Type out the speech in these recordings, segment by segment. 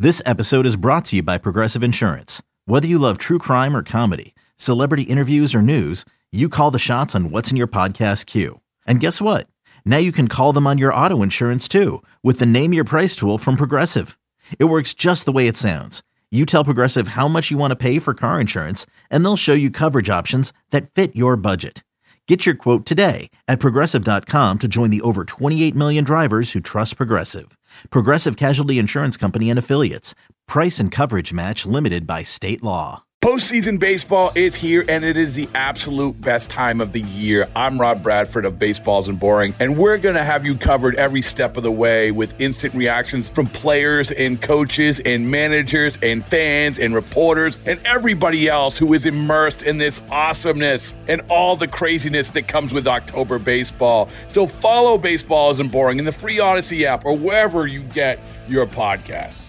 This episode is brought to you by Progressive Insurance. Whether you love true crime or comedy, celebrity interviews or news, you call the shots on what's in your podcast queue. And guess what? Now you can call them on your auto insurance too with the Name Your Price tool from Progressive. It works just the way it sounds. You tell Progressive how much you want to pay for car insurance, and they'll show you coverage options that fit your budget. Get your quote today at Progressive.com to join the over 28 million drivers who trust Progressive. Progressive Casualty Insurance Company and Affiliates. Price and coverage match limited by state law. Postseason baseball is here, and it is the absolute best time of the year. I'm Rob Bradford of Baseballs and Boring, and we're going to have you covered every step of the way with instant reactions from players and coaches and managers and fans and reporters and everybody else who is immersed in this awesomeness and all the craziness that comes with October baseball. So follow Baseballs and Boring in the free Odyssey app or wherever you get your podcasts.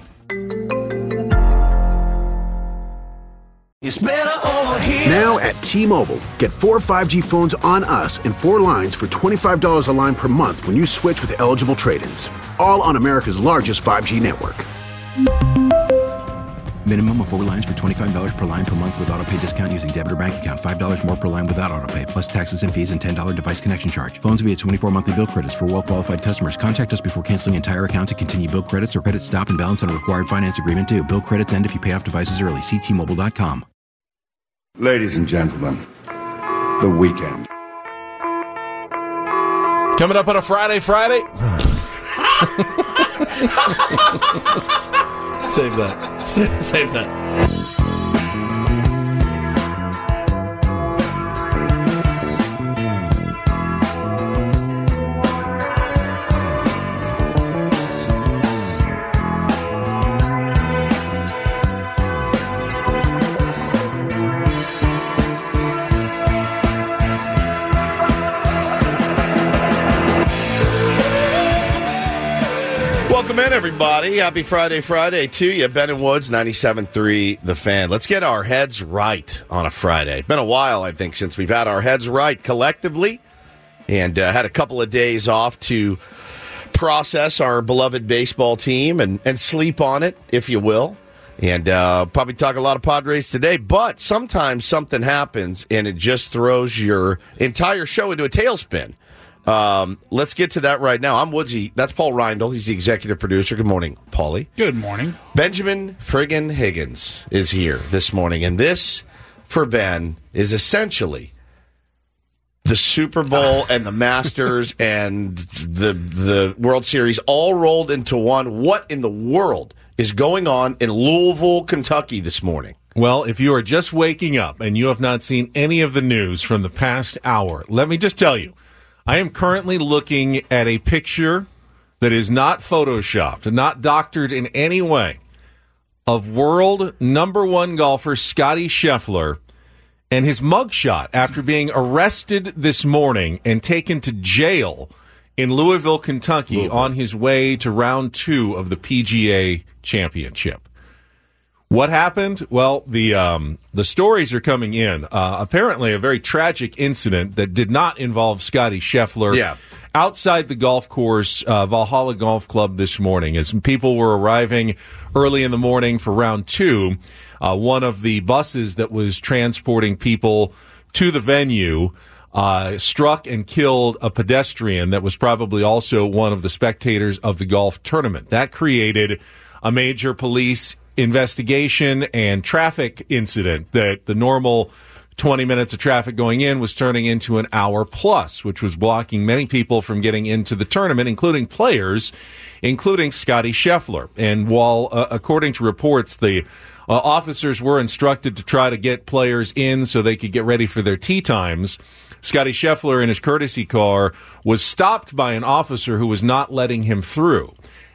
It's better over here. Now at T-Mobile, get 4 5G phones on us and 4 lines for $25 a line per month when you switch with eligible trade-ins. All on America's largest 5G network. Minimum of 4 lines for $25 per line per month with autopay discount using debit or bank account. $5 more per line without autopay, plus taxes and fees and $10 device connection charge. Phones via 24 monthly bill credits for well-qualified customers. Contact us before canceling entire account to continue bill credits or credit stop and balance on a required finance agreement due. Bill credits end if you pay off devices early. See T-Mobile.com. Ladies and gentlemen, the weekend. Coming up on a Friday. Save that. Save that. Welcome in, everybody. Happy Friday to you. Ben and Woods, 97.3 The Fan. Let's get our heads right on a Friday. It's been a while, I think, since we've had our heads right collectively and had a couple of days off to process our beloved baseball team and sleep on it, if you will. And probably talk a lot of Padres today. But sometimes something happens and it just throws your entire show into a tailspin. Let's get to that right now. I'm Woodsy. That's Paul Reindl. He's the executive producer. Good morning, Paulie. Good morning. Benjamin friggin' Higgins is here this morning. And this, for Ben, is essentially the Super Bowl and the Masters and the World Series all rolled into one. What in the world is going on in Louisville, Kentucky this morning? Well, if you are just waking up and you have not seen any of the news from the past hour, let me just tell you, I am currently looking at a picture that is not photoshopped, not doctored in any way, of world number 1 golfer Scottie Scheffler and his mugshot after being arrested this morning and taken to jail in Louisville, Kentucky, on his way to round 2 of the PGA Championship. What happened? Well, the stories are coming in. Apparently, a very tragic incident that did not involve Scottie Scheffler outside the golf course, Valhalla Golf Club this morning. As people were arriving early in the morning for round 2, one of the buses that was transporting people to the venue struck and killed a pedestrian that was probably also one of the spectators of the golf tournament. That created a major police investigation and traffic incident that the normal 20 minutes of traffic going in was turning into an hour plus, which was blocking many people from getting into the tournament, including players, including Scottie Scheffler. And while, according to reports, the officers were instructed to try to get players in so they could get ready for their tee times, Scottie Scheffler in his courtesy car was stopped by an officer who was not letting him through.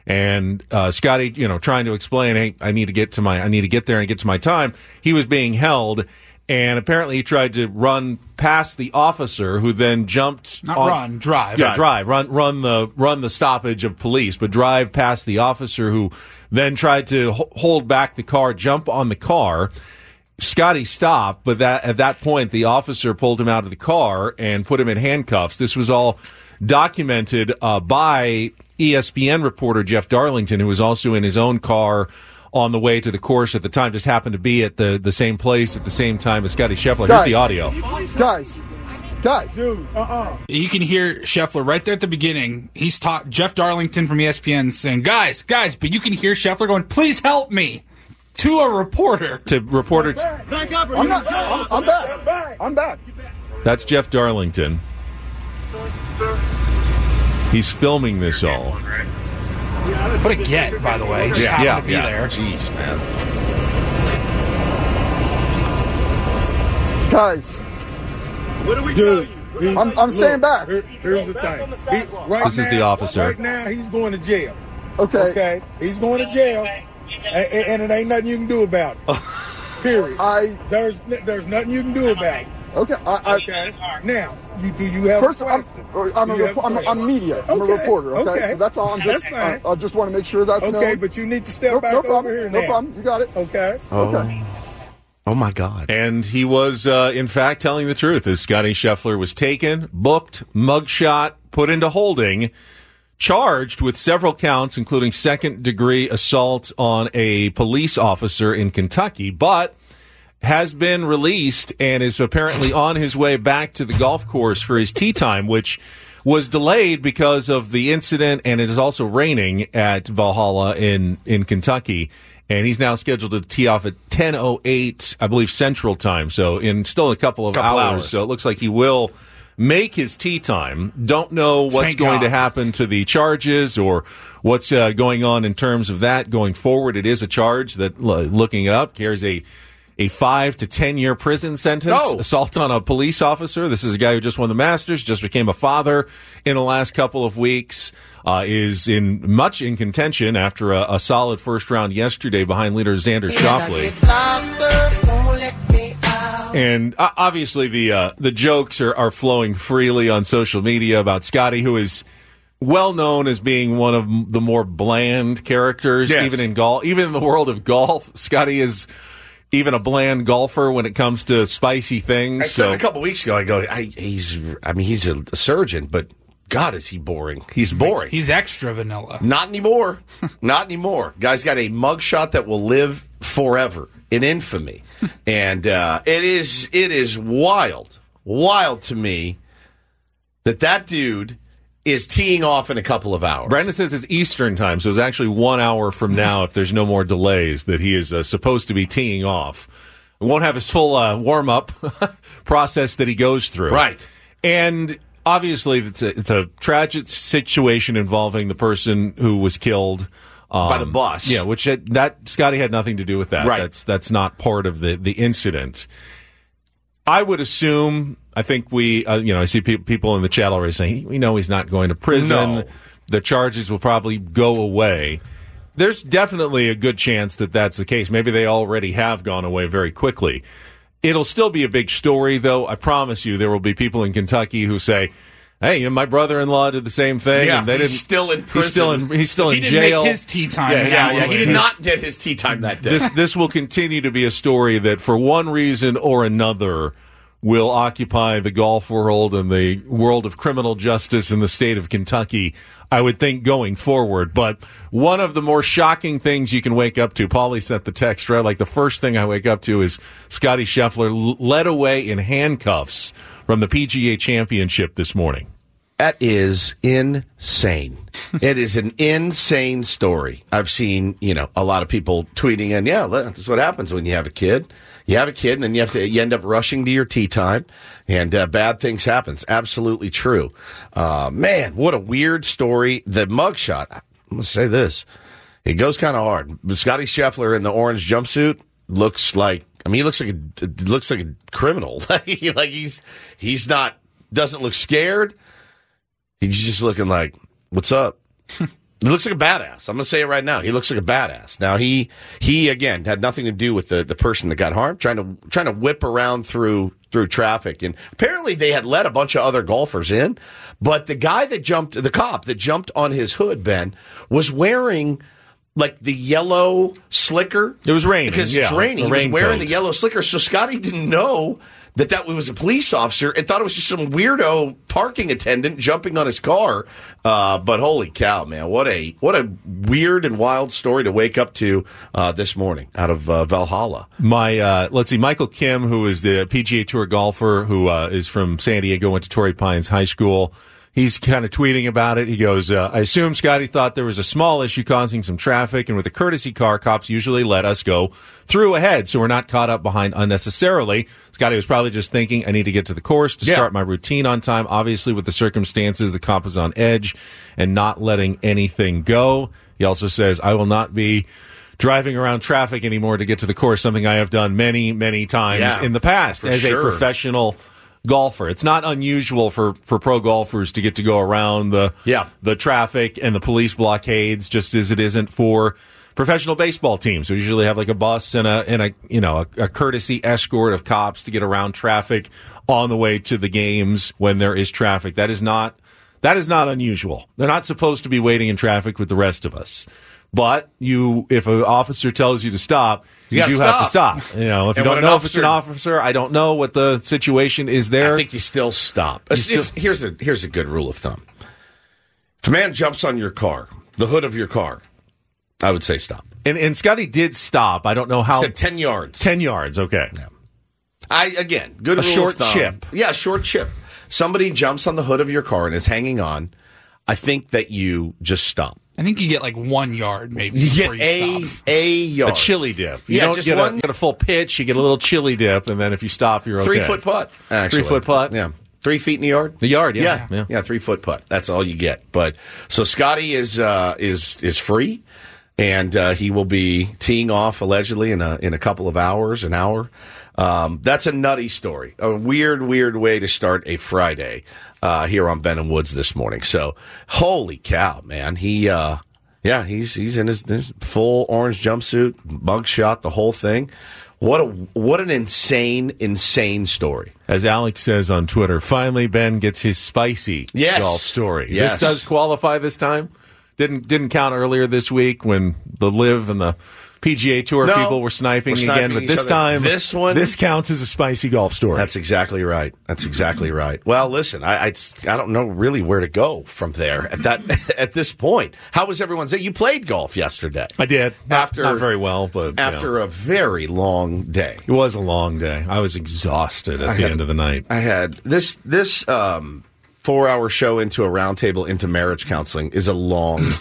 And Scottie, trying to explain, hey, I need to get there and get to my time. He was being held, and apparently he tried to run past the officer, who then jumped. Drive. Run the stoppage of police, but drive past the officer, who then tried to hold back the car, jump on the car. Scottie stopped, but at that point, the officer pulled him out of the car and put him in handcuffs. This was all documented by ESPN reporter Jeff Darlington, who was also in his own car on the way to the course at the time, just happened to be at the same place at the same time as Scotty Scheffler. Here's the audio. Guys. Dude, You can hear Scheffler right there at the beginning. He's Jeff Darlington from ESPN saying, guys, but you can hear Scheffler going, please help me, to a reporter. I'm back. That's Jeff Darlington. He's filming this all. What a get, by the way. Just happened to be there. Jeez, man. Guys. What do we do? I'm staying back. Here's the thing. This is the officer. Right now, he's going to jail. Okay. He's going to jail, and it ain't nothing you can do about it. Period. There's nothing you can do about it. Okay. Okay. Now, do you have First, questions? I'm media. I'm a reporter. Okay. So that's all. That's fine. I just want to make sure that's known. Okay, but you need to step back over here now. No problem. You got it. Okay. Okay. Oh, my God. And he was, in fact, telling the truth as Scotty Scheffler was taken, booked, mugshot, put into holding, charged with several counts, including second-degree assault on a police officer in Kentucky, but has been released and is apparently on his way back to the golf course for his tee time, which was delayed because of the incident, and it is also raining at Valhalla in Kentucky. And he's now scheduled to tee off at 10:08, I believe, Central Time. So still in a couple of hours. So it looks like he will make his tee time. Don't know what's going to happen to the charges or what's going on in terms of that going forward. It is a charge that, looking it up, carries a 5 to 10 year prison sentence. Assault on a police officer. This is a guy who just won the Masters, just became a father in the last couple of weeks. Is much in contention after a solid first round yesterday behind leader Xander Schauffele. And obviously the jokes are flowing freely on social media about Scotty, who is well known as being one of the more bland characters, even in golf, even in the world of golf. Scotty is even a bland golfer when it comes to spicy things. I said a couple weeks ago, he's a surgeon, but God, is he boring. He's boring. He's extra vanilla. Not anymore. Not anymore. Guy's got a mugshot that will live forever in infamy. And it is wild to me that dude is teeing off in a couple of hours. Brandon says it's Eastern time, so it's actually 1 hour from now, if there's no more delays, that he is supposed to be teeing off. We won't have his full warm-up process that he goes through. Right. And obviously, it's a tragic situation involving the person who was killed by the bus. Yeah, which that Scotty had nothing to do with that. Right. That's not part of the incident. I would assume. I think I see people in the chat already saying we know he's not going to prison. No. The charges will probably go away. There's definitely a good chance that that's the case. Maybe they already have gone away very quickly. It'll still be a big story, though. I promise you there will be people in Kentucky who say, hey, my brother-in-law did the same thing. Yeah, and they he's still in prison. He's still in jail. He didn't make his tee time. Yeah. He did not get his tee time that day. This will continue to be a story that, for one reason or another, will occupy the golf world and the world of criminal justice in the state of Kentucky, I would think, going forward. But one of the more shocking things you can wake up to, Paulie sent the text, right? Like the first thing I wake up to is Scotty Scheffler led away in handcuffs from the PGA Championship this morning. That is insane. It is an insane story. I've seen, a lot of people tweeting, and that's what happens when you have a kid. You have a kid, and then you end up rushing to your tee time, and bad things happen. Absolutely true. Man, what a weird story. The mugshot, I'm going to say this. It goes kind of hard. Scotty Scheffler in the orange jumpsuit looks like a criminal. like he's not, doesn't look scared. He's just looking like, what's up? He looks like a badass. I'm going to say it right now. He looks like a badass. Now, he again, had nothing to do with the person that got harmed, trying to whip around through traffic. And apparently they had let a bunch of other golfers in, but the cop that jumped on his hood, Ben, was wearing like the yellow slicker. It was raining. Because it's raining. He was wearing the yellow slicker. So Scotty didn't know that was a police officer and thought it was just some weirdo parking attendant jumping on his car. But holy cow, man, what a weird and wild story to wake up to this morning out of Valhalla. Let's see, Michael Kim, who is the PGA Tour golfer who is from San Diego, went to Torrey Pines High School. He's kind of tweeting about it. He goes, I assume Scotty thought there was a small issue causing some traffic, and with a courtesy car, cops usually let us go through ahead so we're not caught up behind unnecessarily. Scotty was probably just thinking, I need to get to the course to start my routine on time. Obviously, with the circumstances, the cop is on edge and not letting anything go. He also says, I will not be driving around traffic anymore to get to the course, something I have done many, many times in the past as a professional golfer. It's not unusual for pro golfers to get to go around the traffic and the police blockades, just as it isn't for professional baseball teams. We usually have like a bus and a courtesy escort of cops to get around traffic on the way to the games when there is traffic. That is not unusual. They're not supposed to be waiting in traffic with the rest of us. But if an officer tells you to stop, you do have to stop. If you don't know if it's an officer, I don't know what the situation is there. I think you still stop. Here's a good rule of thumb. If a man jumps on your car, the hood of your car, I would say stop. And Scotty did stop. I don't know how. He said 10 yards. 10 yards, okay. Yeah. Good rule short of thumb. chip. Yeah, short chip. Somebody jumps on the hood of your car and is hanging on. I think that you just stop. I think you get like 1 yard, maybe. You get stop. a yard. A chili dip. You don't get a full pitch. You get a little chili dip, and then if you stop, you're okay. 3-foot putt, actually. 3-foot putt? Yeah. 3 feet in the yard? The yard, yeah. 3-foot putt. That's all you get. But so Scotty is free, and he will be teeing off allegedly in a couple of hours, an hour. That's a nutty story. A weird way to start a Friday here on Ben and Woods this morning. So, holy cow, man. He's in his full orange jumpsuit, mug shot, the whole thing. What an insane story. As Alex says on Twitter, finally Ben gets his spicy golf story. Yes. This does qualify this time. Didn't count earlier this week when the LIV and the PGA Tour people were sniping again, but this time, this counts as a spicy golf story. That's exactly right. Well, listen, I don't know really where to go from there at this point. How was everyone's day? You played golf yesterday. I did. Not very well, but after a very long day. It was a long day. I was exhausted at the end of the night. I had this 4-hour show into a roundtable into marriage counseling is a long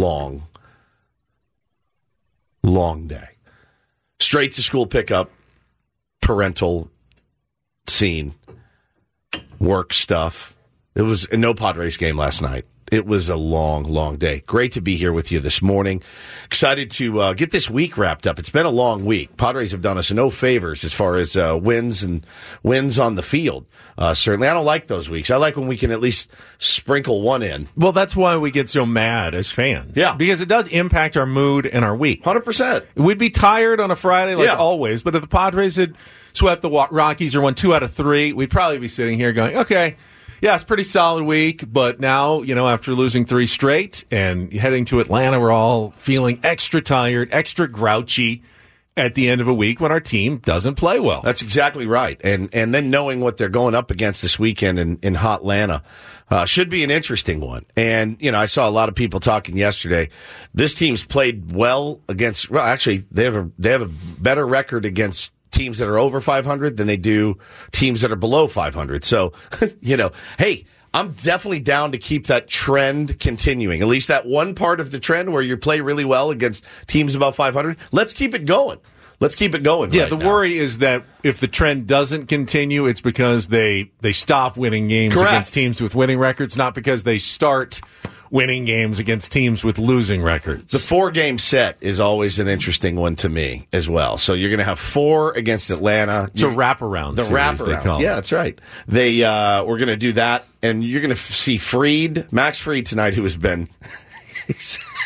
day. Straight to school pickup, parental scene, work stuff. It was no Padres game last night. It was a long day. Great to be here with you this morning. Excited to get this week wrapped up. It's been a long week. Padres have done us no favors as far as wins on the field. Certainly, I don't like those weeks. I like when we can at least sprinkle one in. Well, that's why we get so mad as fans. Yeah. Because it does impact our mood and our week. 100%. We'd be tired on a Friday like always, but if the Padres had swept the Rockies or won 2 out of 3, we'd probably be sitting here going, okay, yeah, it's a pretty solid week, but now, after losing 3 straight and heading to Atlanta, we're all feeling extra tired, extra grouchy at the end of a week when our team doesn't play well. That's exactly right. And then knowing what they're going up against this weekend in hot Atlanta should be an interesting one. And, I saw a lot of people talking yesterday. This team's played well against, well, actually, they have a better record against teams that are over 500 than they do teams that are below 500. So, hey, I'm definitely down to keep that trend continuing. At least that one part of the trend where you play really well against teams above 500. Let's keep it going. Yeah, the worry is that if the trend doesn't continue, it's because they stop winning games against teams with winning records, not because they start winning games against teams with losing records. The 4-game set is always an interesting one to me as well. So you're going to have 4 against Atlanta. It's a wraparound. The wraparound. Yeah, that's right. We're going to do that, and you're going to see Max Fried tonight, who has been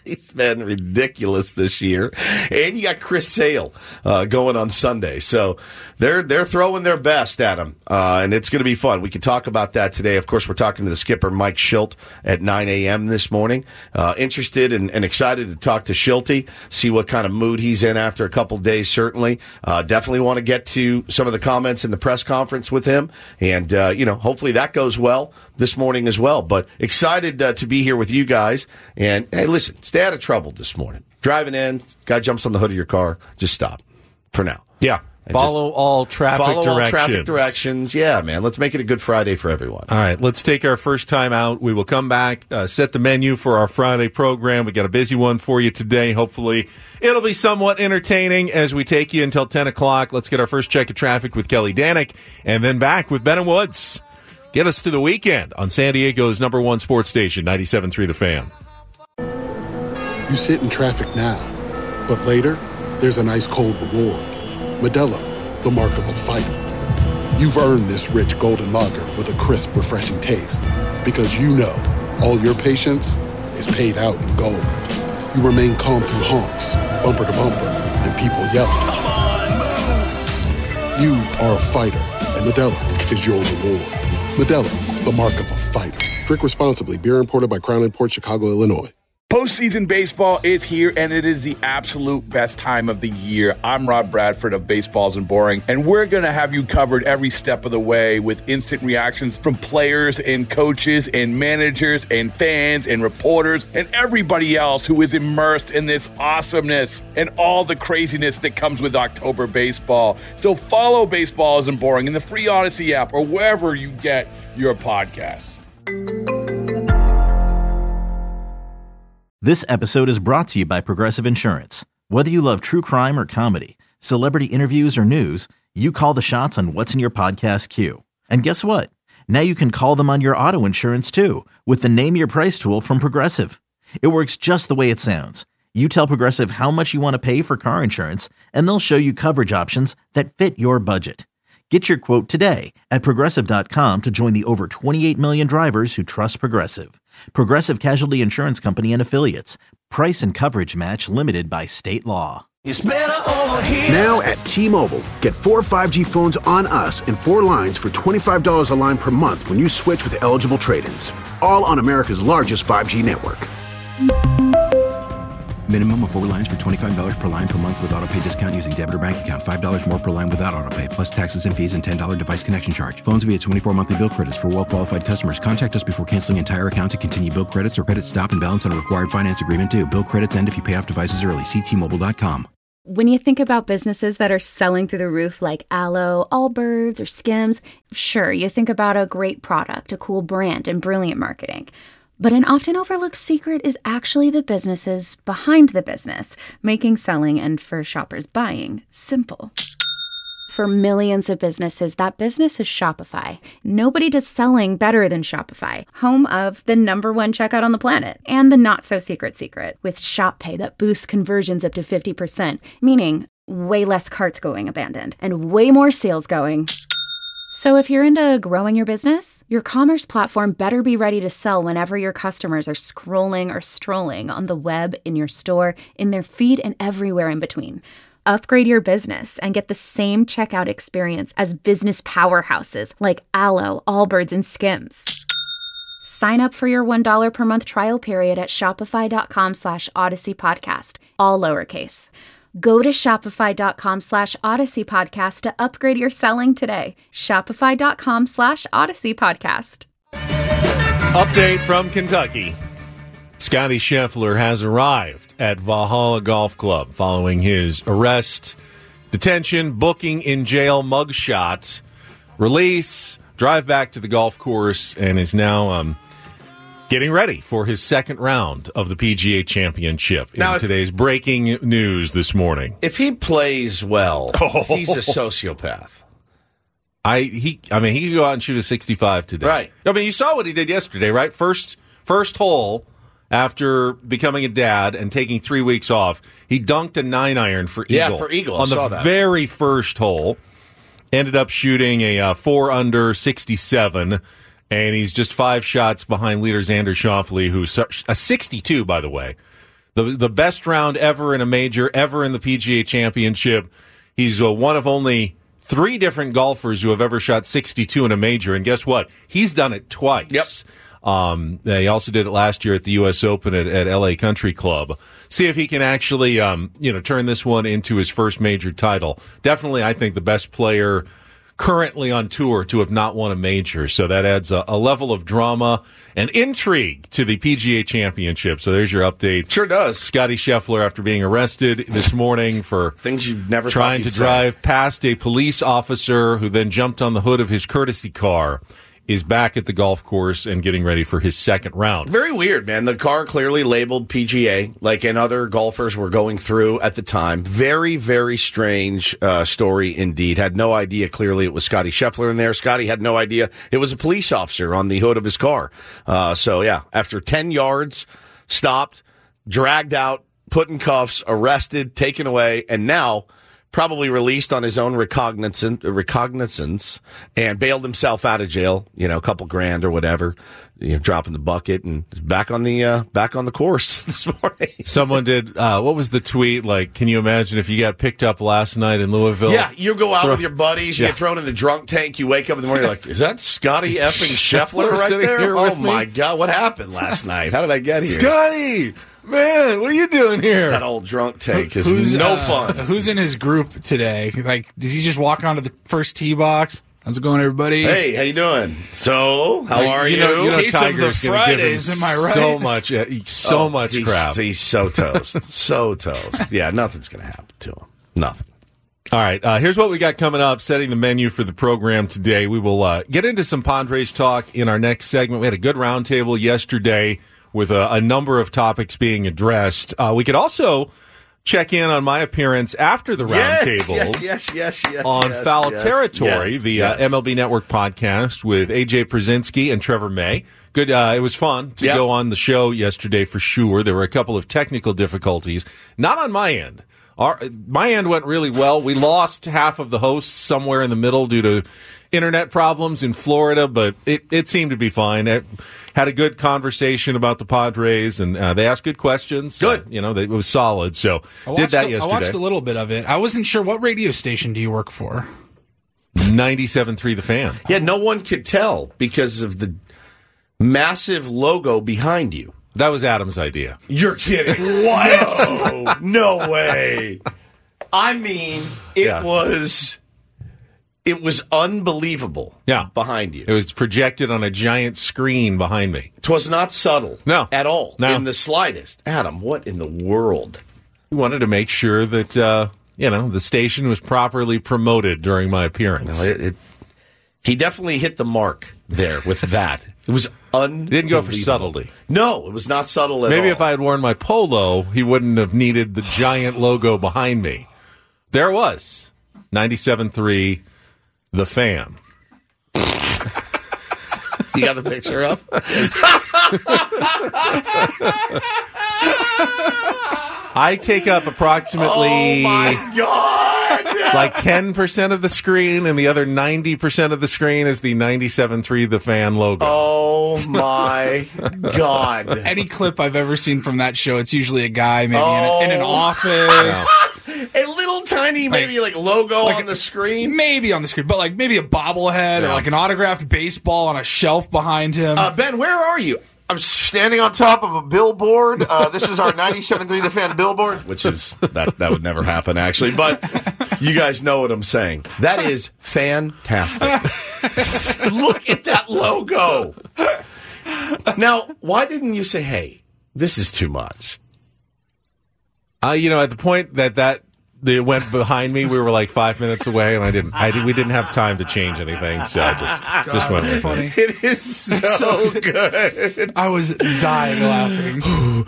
He's been ridiculous this year. And you got Chris Sale going on Sunday. So they're throwing their best at him, and it's going to be fun. We can talk about that today. Of course, we're talking to the skipper, Mike Shildt, at 9 a.m. this morning. Interested and excited to talk to Shilty, see what kind of mood he's in after a couple days, certainly. Definitely want to get to some of the comments in the press conference with him, and, hopefully that goes well this morning as well. But excited to be here with you guys. And, hey, listen, stay out of trouble this morning. Driving in, guy jumps on the hood of your car, just stop for now. Yeah. Follow all traffic directions. Yeah, man. Let's make it a good Friday for everyone. All right, let's take our first time out. We will come back, set the menu for our Friday program. We got a busy one for you today. Hopefully, it'll be somewhat entertaining as we take you until 10 o'clock. Let's get our first check of traffic with Kelly Danek, and then back with Ben and Woods. Get us to the weekend on San Diego's #1 sports station, 97.3 The Fan. You sit in traffic now, but later, there's an ice-cold reward. Modelo, the mark of a fighter. You've earned this rich golden lager with a crisp, refreshing taste. Because you know, all your patience is paid out in gold. You remain calm through honks, bumper to bumper, and people yelling. Come on, move! You are a fighter, and Modelo is your reward. Modelo, the mark of a fighter. Drink responsibly. Beer imported by Crown Imports, Chicago, Illinois. Postseason baseball is here, and it is the absolute best time of the year. I'm Rob Bradford of Baseballs and Boring, and we're going to have you covered every step of the way with instant reactions from players and coaches and managers and fans and reporters and everybody else who is immersed in this awesomeness and all the craziness that comes with October baseball. So follow Baseballs and Boring in the free Odyssey app or wherever you get your podcasts. This episode is brought to you by Progressive Insurance. Whether you love true crime or comedy, celebrity interviews or news, you call the shots on what's in your podcast queue. And guess what? Now you can call them on your auto insurance too with the Name Your Price tool from Progressive. It works just the way it sounds. You tell Progressive how much you want to pay for car insurance, and they'll show you coverage options that fit your budget. Get your quote today at Progressive.com to join the over 28 million drivers who trust Progressive. Progressive Casualty Insurance Company and Affiliates. Price and coverage match limited by state law. It's better over here. Now at T-Mobile, get 4 5G phones on us and 4 lines for $25 a line per month when you switch with eligible trade-ins. All on America's largest 5G network. Minimum of 4 lines for $25 per line per month with autopay discount using debit or bank account. $5 more per line without autopay, plus taxes and fees and $10 device connection charge. Phones via 24 monthly bill credits for well-qualified customers. Contact us before canceling entire account to continue bill credits or credit stop and balance on a required finance agreement due. Bill credits end if you pay off devices early. See T-Mobile.com. When you think about businesses that are selling through the roof like Aloe, Allbirds, or Skims, sure, you think about a great product, a cool brand, and brilliant marketing. But an often overlooked secret is actually the businesses behind the business, making selling and for shoppers buying simple. For millions of businesses, that business is Shopify. Nobody does selling better than Shopify, home of the #1 checkout on the planet and the not-so-secret secret with Shop Pay that boosts conversions up to 50%, meaning way less carts going abandoned and way more sales going. So if you're into growing your business, your commerce platform better be ready to sell whenever your customers are scrolling or strolling on the web, in your store, in their feed, and everywhere in between. Upgrade your business and get the same checkout experience as business powerhouses like Aloe, Allbirds, and Skims. Sign up for your $1 per month trial period at shopify.com/Odyssey Podcast, all lowercase. Go to shopify.com/Odyssey Podcast to upgrade your selling today. Shopify.com/Odyssey Podcast. Update from Kentucky. Scotty Scheffler has arrived at Valhalla Golf Club following his arrest, detention, booking in jail, mugshot, release, drive back to the golf course, and is now getting ready for his second round of the PGA Championship in today's breaking news this morning. If he plays well, he's a sociopath. He could go out and shoot a 65 today. Right. I mean, you saw what he did yesterday, right? First hole after becoming a dad and taking 3 weeks off, he dunked a 9-iron for eagle. Yeah, for eagle. On the very first hole. Ended up shooting a 4-under 67. And he's just 5 shots behind leader Xander Schauffele, who's a 62, by the way. the best round ever in a major, ever in the PGA Championship. He's one of only 3 different golfers who have ever shot 62 in a major, and guess what? He's done it twice. Yep. He also did it last year at the U.S. Open at LA Country Club. See if he can actually, turn this one into his first major title. Definitely, I think the best player currently on tour to have not won a major. So that adds a level of drama and intrigue to the PGA Championship. So there's your update. Sure does. Scotty Scheffler, after being arrested this morning for things you never trying to drive past a police officer who then jumped on the hood of his courtesy car, is back at the golf course and getting ready for his second round. Very weird, man. The car clearly labeled PGA, like and other golfers were going through at the time. Very, very strange story indeed. Had no idea clearly it was Scotty Scheffler in there. Scotty had no idea it was a police officer on the hood of his car. After 10 yards, stopped, dragged out, put in cuffs, arrested, taken away, and now probably released on his own recognizance and bailed himself out of jail, a couple grand or whatever, dropping the bucket, and is back on the course this morning. Someone did, what was the tweet? Like, can you imagine if you got picked up last night in Louisville? Yeah, you go out with your buddies, you get thrown in the drunk tank, you wake up in the morning, you're like, is that Scotty effing Scheffler right there? Oh my God, what happened last night? How did I get here? Scotty! Man, what are you doing here? That old drunk take is no fun. Who's in his group today? Like, does he just walk onto the first tee box? How's it going, everybody? Hey, how you doing? So, how are you? In case Tiger's of the Fridays, am I right? So much crap. He's so toast. So toast. Yeah, nothing's going to happen to him. Nothing. All right, here's what we got coming up, setting the menu for the program today. We will get into some Padres talk in our next segment. We had a good roundtable yesterday with a number of topics being addressed. We could also check in on my appearance after the roundtable. Yes. On Foul Territory, the MLB Network podcast with AJ Przinsky and Trevor May. Good. It was fun to go on the show yesterday for sure. There were a couple of technical difficulties. Not on my end. My end went really well. We lost half of the hosts somewhere in the middle due to internet problems in Florida, but it seemed to be fine. I had a good conversation about the Padres, and they asked good questions. Good. It was solid, so did that yesterday. I watched a little bit of it. I wasn't sure, what radio station do you work for? 97.3 The Fan. Yeah, no one could tell because of the massive logo behind you. That was Adam's idea. You're kidding. What? No way. I mean, it was unbelievable. Yeah. Behind you. It was projected on a giant screen behind me. 'Twas not subtle. No. At all. No. In the slightest. Adam, what in the world? We wanted to make sure that, the station was properly promoted during my appearance. He definitely hit the mark there with that. It was unbelievable. Didn't go for subtlety. No, it was not subtle at all. Maybe if I had worn my polo, he wouldn't have needed the giant logo behind me. There it was. 97.3 The Fan. You got the picture up? I take up approximately... Oh, my God! Like 10% of the screen, and the other 90% of the screen is the 97.3 The Fan logo. Oh, my God. Any clip I've ever seen from that show, it's usually a guy maybe in an office. A little tiny, maybe like logo on the screen? Maybe on the screen, but like maybe a bobblehead or like an autographed baseball on a shelf behind him. Ben, where are you? I'm standing on top of a billboard. This is our 97.3 The Fan billboard, which is, that would never happen, actually. But you guys know what I'm saying. That is fantastic. Look at that logo. Now, why didn't you say, hey, this is too much? At the point that it went behind me, we were like 5 minutes away, and we didn't have time to change anything, so I just went with it. Funny. It is so good. I was dying laughing.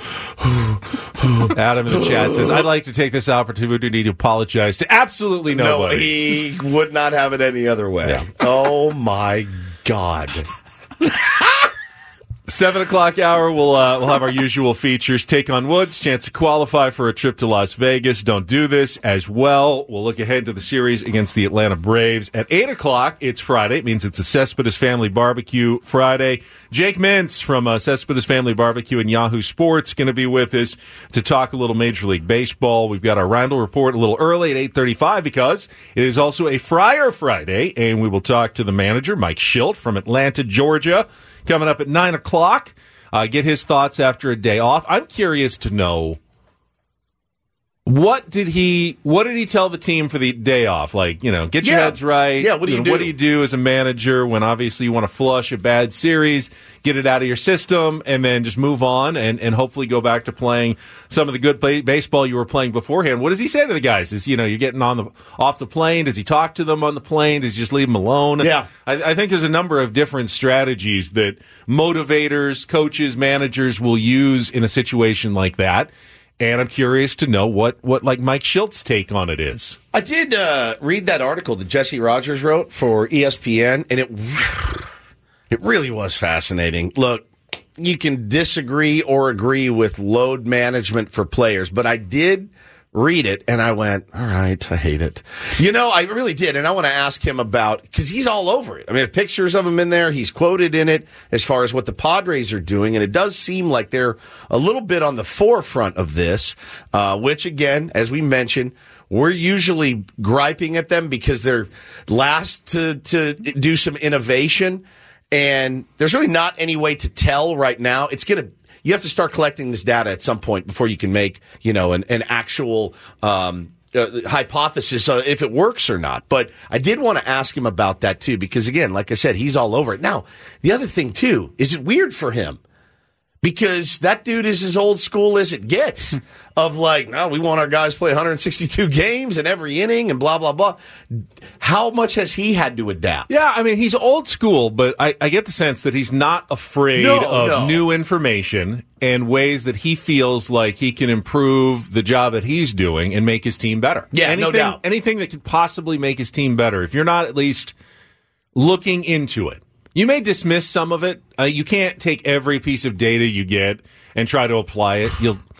Adam in the chat says, I'd like to take this opportunity to apologize to absolutely nobody. No, he would not have it any other way. Yeah. Oh, my God. 7 o'clock hour, we'll have our usual features. Take on Woods, chance to qualify for a trip to Las Vegas. Don't do this as well. We'll look ahead to the series against the Atlanta Braves. At 8 o'clock, it's Friday. It means it's a Cespedes Family Barbecue Friday. Jake Mintz from Cespedes Family Barbecue and Yahoo Sports going to be with us to talk a little Major League Baseball. We've got our Randall Report a little early at 8:35 because it is also a Friar Friday, and we will talk to the manager, Mike Schilt from Atlanta, Georgia. Coming up at 9 o'clock, get his thoughts after a day off. I'm curious to know, what did he tell the team for the day off? Like, get your heads right. Yeah, what do you do? What do you do as a manager when obviously you want to flush a bad series, get it out of your system, and then just move on and hopefully go back to playing some of the good baseball you were playing beforehand? What does he say to the guys? Is, you're getting off the plane? Does he talk to them on the plane? Does he just leave them alone? Yeah. I think there's a number of different strategies that motivators, coaches, managers will use in a situation like that. And I'm curious to know what like Mike Schilt's take on it is. I did read that article that Jesse Rogers wrote for ESPN, and it really was fascinating. Look, you can disagree or agree with load management for players, but I did read it, and I went, all right, I hate it. I really did, and I want to ask him about, because he's all over it. I mean, pictures of him in there, he's quoted in it as far as what the Padres are doing, and it does seem like they're a little bit on the forefront of this, which, again, as we mentioned, we're usually griping at them because they're last to do some innovation, and there's really not any way to tell right now. You have to start collecting this data at some point before you can make, an actual hypothesis if it works or not. But I did want to ask him about that, too, because, again, like I said, he's all over it. Now, the other thing, too, is it weird for him? Because that dude is as old school as it gets of like, no, we want our guys to play 162 games in every inning and blah, blah, blah. How much has he had to adapt? Yeah, I mean, he's old school, but I get the sense that he's not afraid of new information and ways that he feels like he can improve the job that he's doing and make his team better. Yeah, no doubt. Anything that could possibly make his team better. If you're not at least looking into it. You may dismiss some of it. You can't take every piece of data you get and try to apply it.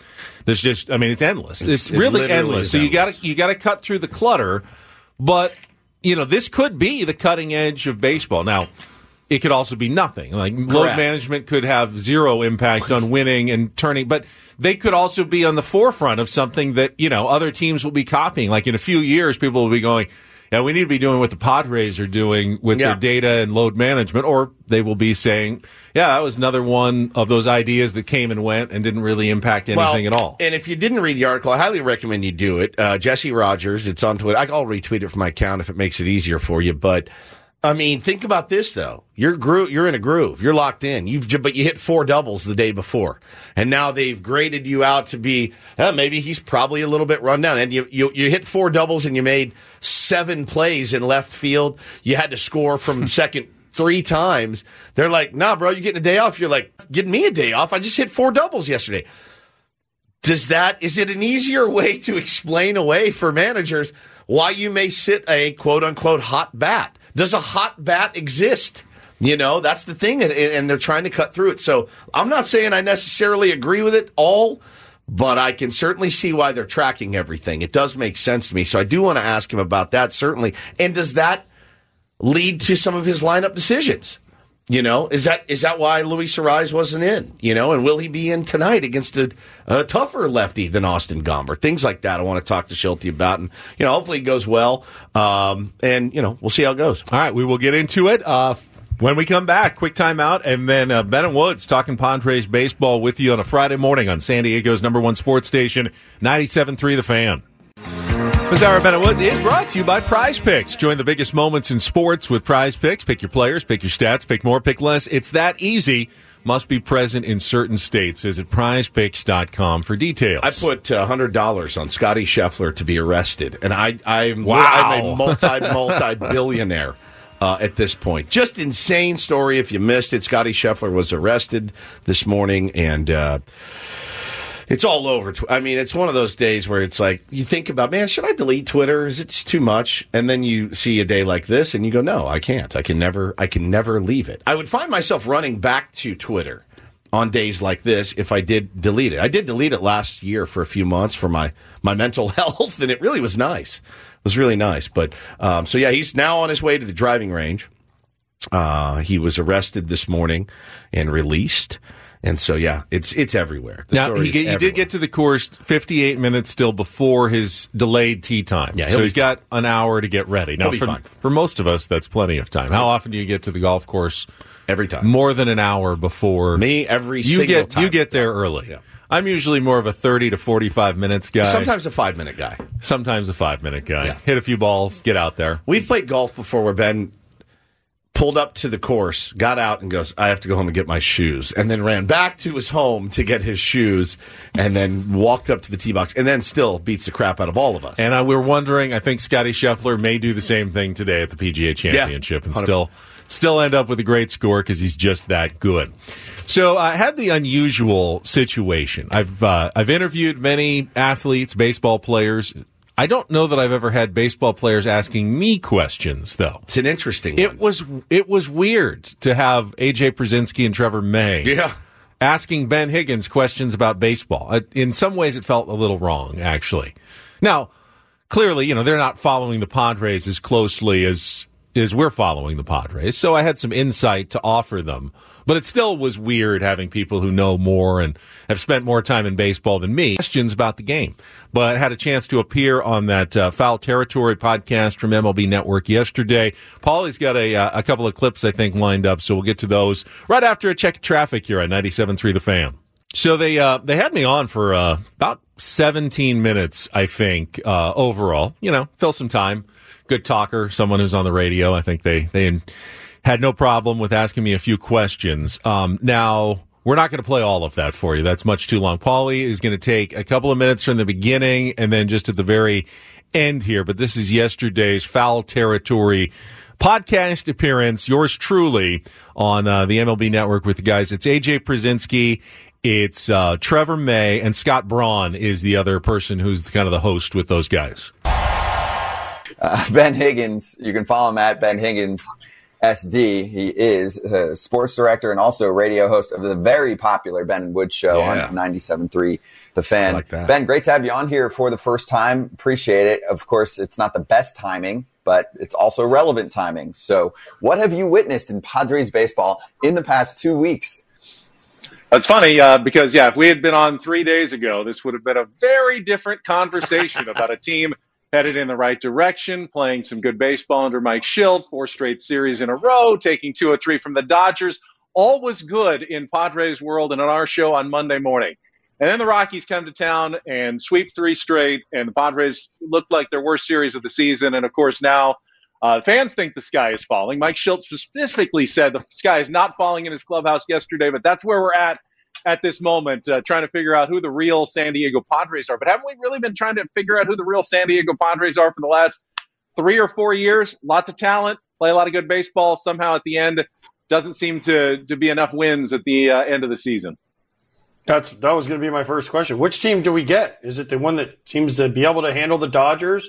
It's endless. It's really endless. So you got to cut through the clutter. But this could be the cutting edge of baseball. Now, it could also be nothing. Like load management could have zero impact on winning and turning, but they could also be on the forefront of something that other teams will be copying. Like in a few years, people will be going, yeah, we need to be doing what the Padres are doing with their data and load management, or they will be saying, yeah, that was another one of those ideas that came and went and didn't really impact anything at all. And if you didn't read the article, I highly recommend you do it. Jesse Rogers, it's on Twitter. I'll retweet it from my account if it makes it easier for you. But, I mean, think about this, though. You're in a groove. You're locked in. But you hit 4 doubles the day before. And now they've graded you out to be, maybe he's probably a little bit run down. And you hit 4 doubles and you made 7 plays in left field. You had to score from second 3 times. They're like, nah, bro, you're getting a day off. You're like, getting me a day off. I just hit 4 doubles yesterday. Is it an easier way to explain away for managers why you may sit a quote unquote hot bat? Does a hot bat exist? That's the thing, and they're trying to cut through it. So I'm not saying I necessarily agree with it all, but I can certainly see why they're tracking everything. It does make sense to me. So I do want to ask him about that, certainly. And does that lead to some of his lineup decisions? Is that why Luis Arraez wasn't in? And will he be in tonight against a tougher lefty than Austin Gomber? Things like that I want to talk to Schulte about. And, hopefully it goes well. And we'll see how it goes. All right, we will get into it. When we come back, quick timeout, and then Ben and Woods talking Padres baseball with you on a Friday morning on San Diego's #1 sports station, 97.3 The Fan. This hour of Ben and Woods is brought to you by Prize Picks. Join the biggest moments in sports with Prize Picks. Pick your players, pick your stats, pick more, pick less. It's that easy. Must be present in certain states. Visit prizepicks.com for details. I put $100 on Scotty Scheffler to be arrested, and I'm a multi-billionaire at this point. Just insane story. If you missed it, Scotty Scheffler was arrested this morning, and it's all over. It's one of those days where it's like, you think about, man, should I delete Twitter? Is it just too much? And then you see a day like this and you go, no, I can't. I can never leave it. I would find myself running back to Twitter on days like this if I did delete it. I did delete it last year for a few months for my mental health, and it really was nice. It was really nice. But so yeah, he's now on his way to the driving range. He was arrested this morning and released. And so, yeah, it's everywhere. Now, he did get to the course 58 minutes still before his delayed tee time. Yeah, so he's got an hour to get ready. Now, fine. For most of us, that's plenty of time. How often do you get to the golf course? Every time. More than an hour before. Me, every single time. You get there early. Yeah. I'm usually more of a 30 to 45 minutes guy. Sometimes a 5-minute guy. Sometimes a 5-minute guy. Yeah. Hit a few balls, get out there. We've played golf before where Ben pulled up to the course, got out, and goes, I have to go home and get my shoes, and then ran back to his home to get his shoes, and then walked up to the tee box, and then still beats the crap out of all of us. And we're wondering, I think Scotty Scheffler may do the same thing today at the PGA Championship and still end up with a great score because he's just that good. So I had the unusual situation. I've interviewed many athletes, baseball players. I don't know that I've ever had baseball players asking me questions, though. It's an interesting one. It was weird to have A.J. Przinsky and Trevor May asking Ben Higgins questions about baseball. In some ways, it felt a little wrong, actually. Now, clearly, they're not following the Padres as closely as we're following the Padres, so I had some insight to offer them. But it still was weird having people who know more and have spent more time in baseball than me questions about the game. But I had a chance to appear on that Foul Territory podcast from MLB Network yesterday. Paulie's got a couple of clips, I think, lined up, so we'll get to those right after a check of traffic here on 97.3 The Fan. So they had me on for about 17 minutes, I think, overall. Fill some time. Good talker, someone who's on the radio. I think they had no problem with asking me a few questions. Now, we're not going to play all of that for you. That's much too long. Paulie is going to take a couple of minutes from the beginning and then just at the very end here. But this is yesterday's Foul Territory podcast appearance. Yours truly on the MLB Network with the guys. It's A.J. Przinsky. It's Trevor May, and Scott Braun is the other person who's kind of the host with those guys. Ben Higgins, you can follow him at Ben Higgins SD. He is a sports director and also radio host of the very popular Ben Woods Show on 97.3 The Fan. Like that. Ben, great to have you on here for the first time. Appreciate it. Of course, it's not the best timing, but it's also relevant timing. So what have you witnessed in Padres baseball in the past 2 weeks? It's funny because, if we had been on 3 days ago, this would have been a very different conversation about a team headed in the right direction, playing some good baseball under Mike Shildt, 4 straight series in a row, taking 2 or 3 from the Dodgers. All was good in Padres world and on our show on Monday morning. And then the Rockies come to town and sweep 3 straight, and the Padres looked like their worst series of the season. And, of course, now fans think the sky is falling. Mike Shildt specifically said the sky is not falling in his clubhouse yesterday, but that's where we're at this moment, trying to figure out who the real San Diego Padres are. But haven't we really been trying to figure out who the real San Diego Padres are for the last 3 or 4 years? Lots of talent, play a lot of good baseball. Somehow at the end, doesn't seem to be enough wins at the end of the season. That was going to be my first question. Which team do we get? Is it the one that seems to be able to handle the Dodgers?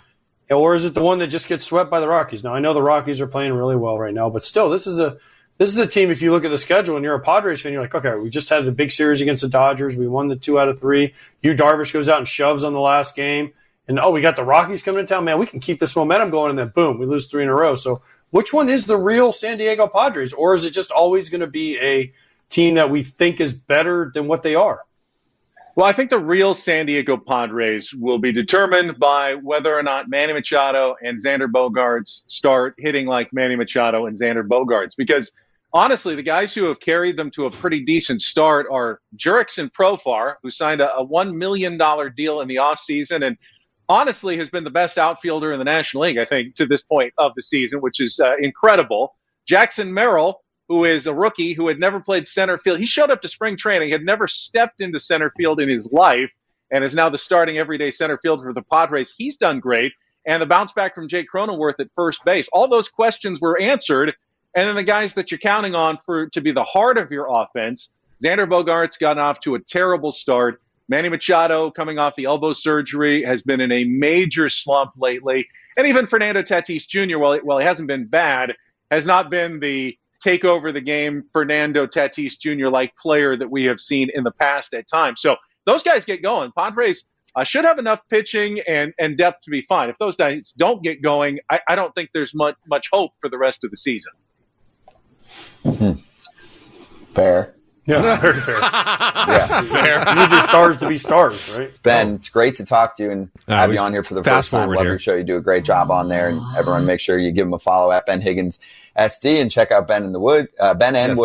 Or is it the one that just gets swept by the Rockies? Now, I know the Rockies are playing really well right now, but still, this is a team, if you look at the schedule and you're a Padres fan, you're like, okay, we just had the big series against the Dodgers. We won the 2 out of 3. Yu Darvish goes out and shoves on the last game. And, we got the Rockies coming to town. Man, we can keep this momentum going, and then, boom, we lose 3 in a row. So which one is the real San Diego Padres? Or is it just always going to be a team that we think is better than what they are? Well, I think the real San Diego Padres will be determined by whether or not Manny Machado and Xander Bogaerts start hitting like Manny Machado and Xander Bogaerts. Because, honestly, the guys who have carried them to a pretty decent start are Jurickson Profar, who signed a $1 million deal in the offseason and honestly has been the best outfielder in the National League, I think, to this point of the season, which is incredible. Jackson Merrill, who is a rookie who had never played center field. He showed up to spring training, had never stepped into center field in his life, and is now the starting everyday center fielder for the Padres. He's done great. And the bounce back from Jake Cronenworth at first base. All those questions were answered. And then the guys that you're counting on to be the heart of your offense, Xander Bogaerts got off to a terrible start. Manny Machado, coming off the elbow surgery, has been in a major slump lately. And even Fernando Tatis Jr., while he hasn't been bad, has not been the take over the game, Fernando Tatis Jr. like player that we have seen in the past at times. So those guys get going. Padres should have enough pitching and depth to be fine. If those guys don't get going, I don't think there's much hope for the rest of the season. Mm-hmm. Fair. Yeah, very fair. Yeah. Fair. You need your stars to be stars, right? Ben, it's great to talk to you and have you on here for the first time. Love your show. You do a great job on there. And everyone make sure you give him a follow at Ben Higgins SD and check out Ben and Woods on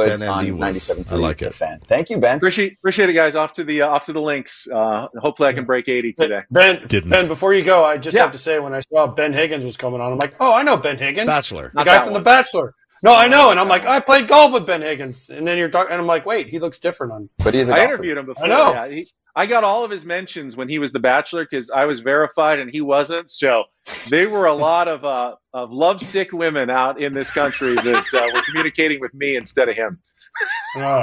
97.3 like The Fan. Thank you, Ben. Appreciate it, guys. Off to the links. Hopefully I can break 80 today. Ben, before you go, I just have to say, when I saw Ben Higgins was coming on, I'm like, oh, I know Ben Higgins. Bachelor. The guy from The Bachelor. No, I know. And I'm like, I played golf with Ben Higgins. And then you're talking, and I'm like, wait, he looks different on. But he's a I golfer. interviewed him before. I know. Yeah, I got all of his mentions when he was The Bachelor because I was verified and he wasn't. So they were a lot of lovesick women out in this country that were communicating with me instead of him. Oh.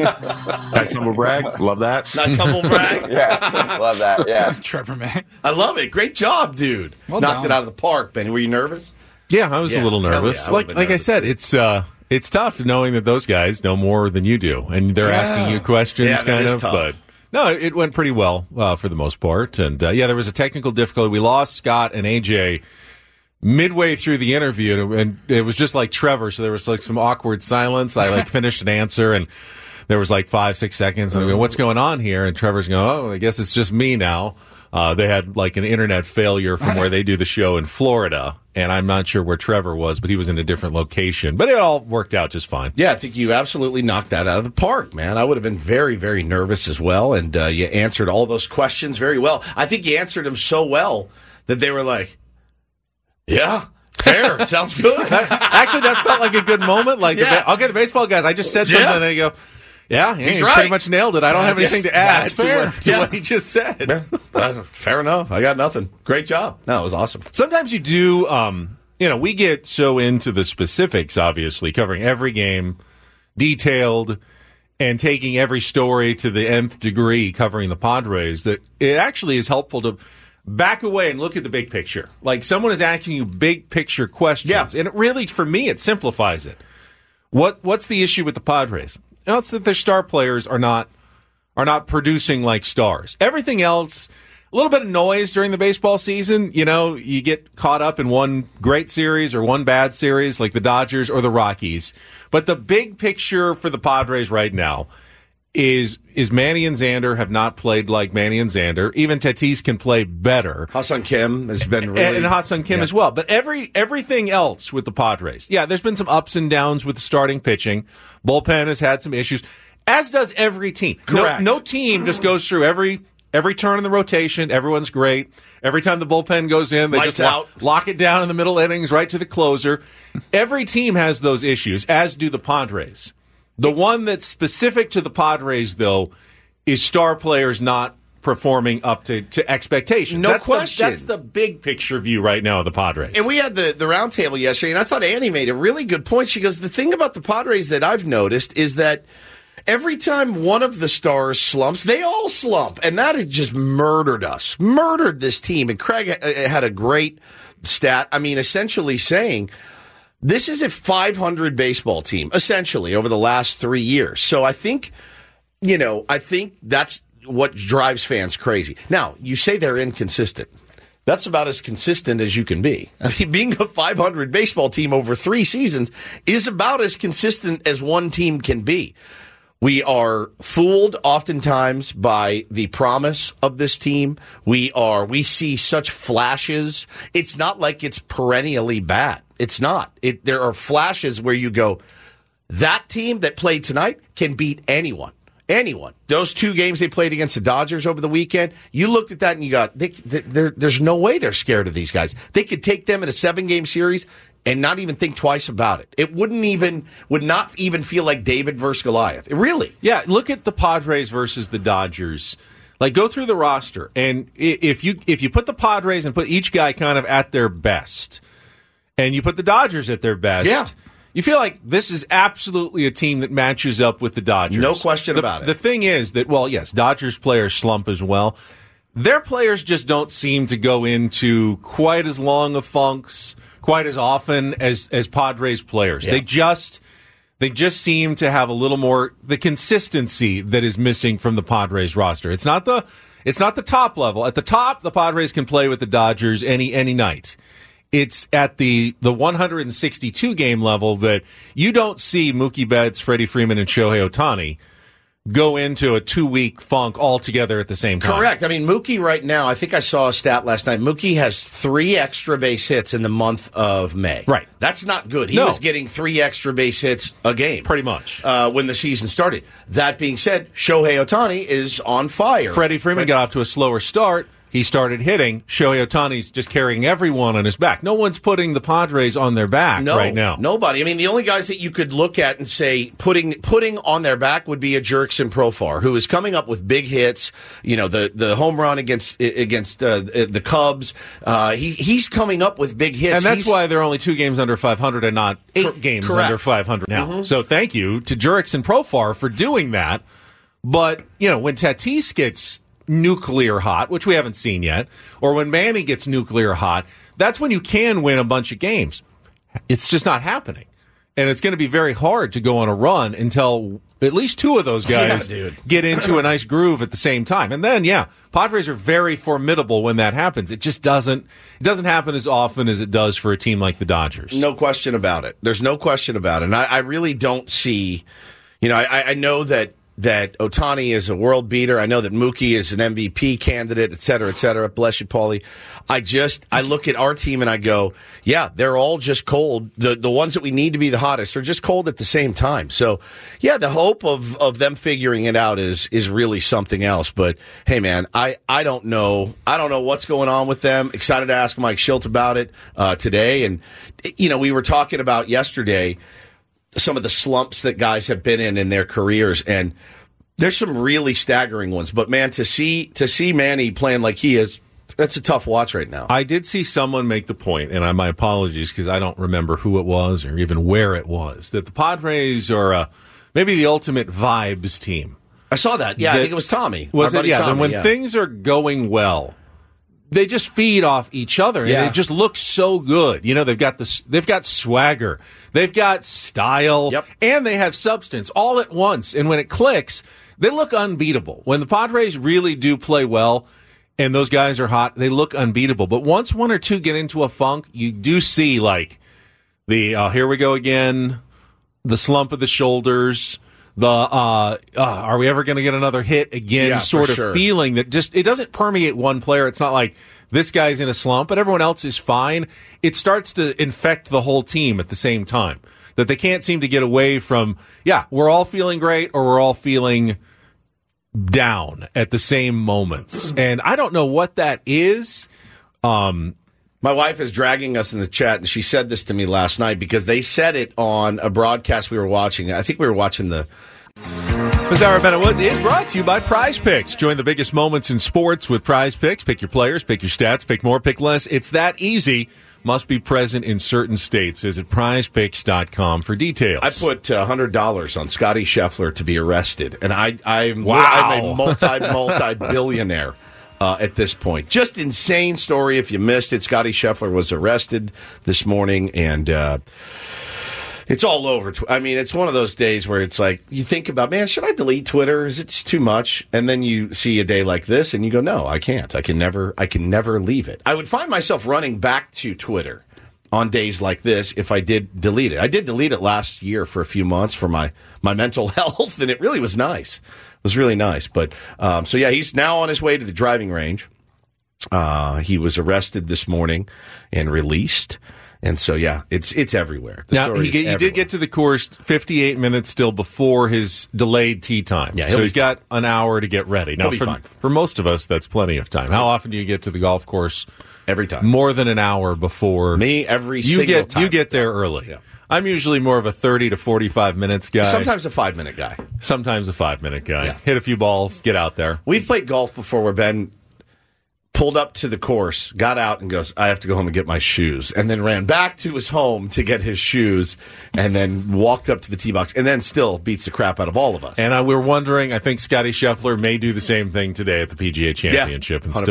Nice humble brag. Love that. Nice humble brag. Yeah, love that. Yeah. Trevor, man. I love it. Great job, dude. Well Knocked done. it out of the park, Benny. Were you nervous? Yeah, I was a little nervous. Yeah, like I said, it's tough knowing that those guys know more than you do, and they're asking you questions, kind of. Tough. But no, it went pretty well for the most part. And there was a technical difficulty. We lost Scott and AJ midway through the interview, and it was just like Trevor. So there was like some awkward silence. I finished an answer, and there was like 5-6 seconds. And I go, "What's going on here?" And Trevor's going, "Oh, I guess it's just me now." They had like an internet failure from where they do the show in Florida, and I'm not sure where Trevor was, but he was in a different location. But it all worked out just fine. Yeah, I think you absolutely knocked that out of the park, man. I would have been very, very nervous as well, and you answered all those questions very well. I think you answered them so well that they were like, yeah, fair, sounds good. Actually, that felt like a good moment. Like, I'll get the baseball guys. I just said something, and they go, yeah, he's he right. pretty much nailed it. I don't have anything to add to what he just said. Fair enough. I got nothing. Great job. No, it was awesome. Sometimes you do, we get so into the specifics, obviously, covering every game, detailed, and taking every story to the nth degree, covering the Padres, that it actually is helpful to back away and look at the big picture. Like, someone is asking you big picture questions, and it really, for me, it simplifies it. What's the issue with the Padres? It's that their star players are not producing like stars. Everything else, a little bit of noise during the baseball season. You get caught up in one great series or one bad series, like the Dodgers or the Rockies. But the big picture for the Padres right now is Manny and Xander have not played like Manny and Xander. Even Tatis can play better. Ha-Seong Kim has been really... And Ha-Seong Kim as well. But everything else with the Padres, there's been some ups and downs with the starting pitching. Bullpen has had some issues, as does every team. Correct. No team just goes through every turn in the rotation. Everyone's great. Every time the bullpen goes in, they Lights just out. lock it down in the middle innings right to the closer. Every team has those issues, as do the Padres. The one that's specific to the Padres, though, is star players not performing up to expectations. No question. That's the big picture view right now of the Padres. And we had the roundtable yesterday, and I thought Annie made a really good point. She goes, the thing about the Padres that I've noticed is that every time one of the stars slumps, they all slump. And that has just murdered this team. And Craig had a great stat. I mean, essentially saying this is a 500 baseball team, essentially, over the last 3 years. So I think that's what drives fans crazy. Now, you say they're inconsistent. That's about as consistent as you can be. I mean, being a 500 baseball team over 3 seasons is about as consistent as one team can be. We are fooled oftentimes by the promise of this team. We see such flashes. It's not like it's perennially bad. It's not. There are flashes where you go, that team that played tonight can beat anyone. Anyone. Those 2 games they played against the Dodgers over the weekend, you looked at that and you got, there's no way they're scared of these guys. They could take them in a 7-game series and not even think twice about it. It would not even feel like David versus Goliath. Really. Yeah, look at the Padres versus the Dodgers. Like, go through the roster, and if you put the Padres and put each guy kind of at their best, and you put the Dodgers at their best, you feel like this is absolutely a team that matches up with the Dodgers. No question about it. The thing is that, Dodgers players slump as well. Their players just don't seem to go into quite as long of funks, quite as often as Padres players. Yeah. They just seem to have a little more the consistency that is missing from the Padres roster. It's not the top level. At the top, the Padres can play with the Dodgers any night. It's at the 162 game level that you don't see Mookie Betts, Freddie Freeman, and Shohei Ohtani go into a 2-week funk all together at the same time. Correct. I mean, Mookie right now, I think I saw a stat last night. Mookie has 3 extra base hits in the month of May. Right. That's not good. He was getting 3 extra base hits a game. Pretty much. When the season started. That being said, Shohei Ohtani is on fire. Freddie Freeman got off to a slower start. He started hitting. Shohei Ohtani's just carrying everyone on his back. No one's putting the Padres on their back right now. Nobody. I mean, the only guys that you could look at and say putting on their back would be a Jurickson Profar, who is coming up with big hits. You know, the home run against the Cubs. He's coming up with big hits. And that's why they're only 2 games under 500 and not 8 games under 500 now. Mm-hmm. So thank you to Jurickson Profar for doing that. But, you know, when Tatis gets nuclear hot, which we haven't seen yet, or when Manny gets nuclear hot, that's when you can win a bunch of games. It's just not happening. And it's going to be very hard to go on a run until at least 2 of those guys get into a nice groove at the same time. And then, Padres are very formidable when that happens. It just doesn't happen as often as it does for a team like the Dodgers. No question about it. There's no question about it. And I really don't see, I know that Ohtani is a world beater. I know that Mookie is an MVP candidate, et cetera, et cetera. Bless you, Paulie. I look at our team and I go, they're all just cold. The ones that we need to be the hottest are just cold at the same time. So, the hope of them figuring it out is really something else. But hey, man, I don't know. I don't know what's going on with them. Excited to ask Mike Schilt about it today. And, we were talking about yesterday some of the slumps that guys have been in their careers, and there's some really staggering ones. But man, to see Manny playing like he is, that's a tough watch right now. I did see someone make the point, and my apologies because I don't remember who it was or even where it was, that the Padres are maybe the ultimate vibes team. I saw that. Yeah, I think it was Tommy. Was it? Yeah. Tommy, and when things are going well, they just feed off each other, and it just looks so good. They've got swagger, they've got style, and they have substance all at once. And when it clicks, they look unbeatable. When the Padres really do play well, and those guys are hot, they look unbeatable. But once 1 or 2 get into a funk, you do see like the here we go again, the slump of the shoulders. Are we ever going to get another hit again? Sort of feeling that just it doesn't permeate one player. It's not like this guy's in a slump, but everyone else is fine. It starts to infect the whole team at the same time. That they can't seem to get away from. We're all feeling great, or we're all feeling down at the same moments, and I don't know what that is. My wife is dragging us in the chat, and she said this to me last night because they said it on a broadcast we were watching. I think we were watching the... This hour of Ben and Woods is brought to you by Prize Picks. Join the biggest moments in sports with Prize Picks. Pick your players, pick your stats, pick more, pick less. It's that easy. Must be present in certain states. Visit prizepicks.com for details. I put $100 on Scotty Scheffler to be arrested, and I'm a multi-billionaire. At this point. Just insane story. If you missed it, Scotty Scheffler was arrested this morning, and it's all over. It's one of those days where it's like, you think about, man, should I delete Twitter? Is it just too much? And then you see a day like this, and you go, no, I can't. I can never leave it. I would find myself running back to Twitter on days like this if I did delete it. I did delete it last year for a few months for my mental health, and it really was nice. It was really nice. But, he's now on his way to the driving range. He was arrested this morning and released. And so, it's everywhere. Now, he did get to the course 58 minutes still before his delayed tee time. Yeah, so he's got an hour to get ready. Now, fine. For most of us, that's plenty of time. How often do you get to the golf course? Every time. More than an hour before. Me, every single time. You get there early. Yeah. I'm usually more of a 30 to 45 minutes guy. Sometimes a 5-minute guy. Sometimes a 5-minute guy. Yeah. Hit a few balls, get out there. We've played golf before where Ben pulled up to the course, got out, and goes, I have to go home and get my shoes. And then ran back to his home to get his shoes, and then walked up to the tee box, and then still beats the crap out of all of us. And we're wondering, I think Scotty Scheffler may do the same thing today at the PGA Championship and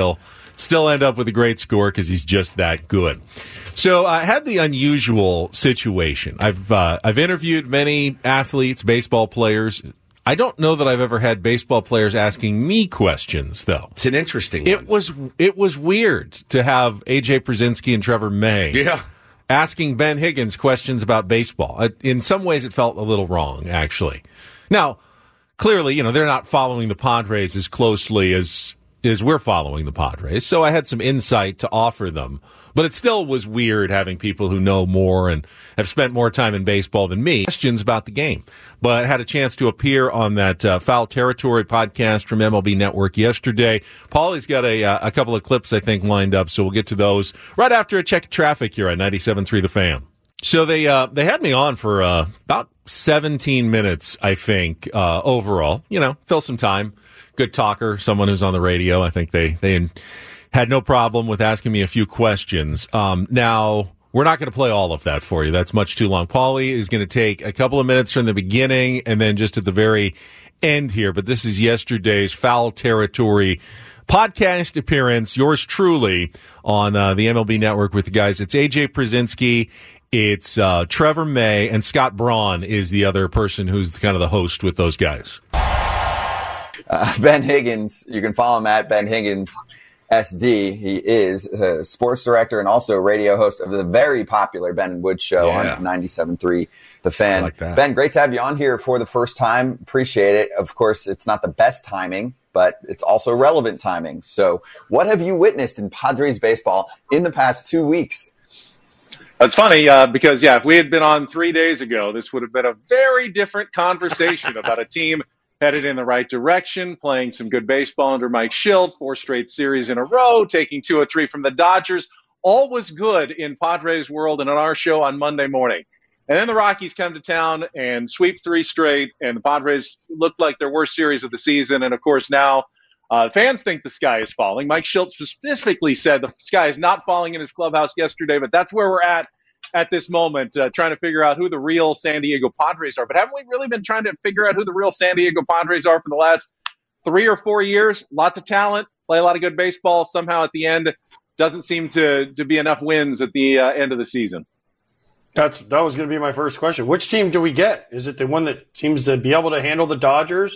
still end up with a great score because he's just that good. So I had the unusual situation. I've interviewed many athletes, baseball players. I don't know that I've ever had baseball players asking me questions, though. It's an interesting one. It was weird to have A.J. Przinsky and Trevor May asking Ben Higgins questions about baseball. In some ways, it felt a little wrong, actually. Now, clearly, they're not following the Padres as closely as we're following the Padres, so I had some insight to offer them. But it still was weird having people who know more and have spent more time in baseball than me questions about the game. But I had a chance to appear on that Foul Territory podcast from MLB Network yesterday. Paulie's got a couple of clips, I think, lined up, so we'll get to those right after a check of traffic here on 97.3 The Fan. So they had me on for about 17 minutes, I think, overall. Fill some time. Good talker, someone who's on the radio. I think they had no problem with asking me a few questions. Now, we're not going to play all of that for you. That's much too long. Paulie is going to take a couple of minutes from the beginning and then just at the very end here. But this is yesterday's Foul Territory podcast appearance. Yours truly on the MLB Network with the guys. It's A.J. Przinsky. It's Trevor May, and Scott Braun is the other person who's kind of the host with those guys. Ben Higgins, you can follow him at Ben Higgins SD. He is a sports director and also radio host of the very popular Ben and Woods show on 97.3 The Fan. I like that. Ben, great to have you on here for the first time. Appreciate it. Of course, it's not the best timing, but it's also relevant timing. So what have you witnessed in Padres baseball in the past 2 weeks? That's funny because, if we had been on 3 days ago, this would have been a very different conversation about a team headed in the right direction, playing some good baseball under Mike Shildt, 4 straight series in a row, taking 2 or 3 from the Dodgers. All was good in Padres world and on our show on Monday morning. And then the Rockies come to town and sweep 3 straight, and the Padres looked like their worst series of the season. And, of course, now fans think the sky is falling. Mike Shildt specifically said the sky is not falling in his clubhouse yesterday, but that's where we're at this moment, trying to figure out who the real San Diego Padres are. But haven't we really been trying to figure out who the real San Diego Padres are for the last 3 or 4 years? Lots of talent, play a lot of good baseball. Somehow at the end, doesn't seem to be enough wins at the end of the season. That was going to be my first question. Which team do we get? Is it the one that seems to be able to handle the Dodgers?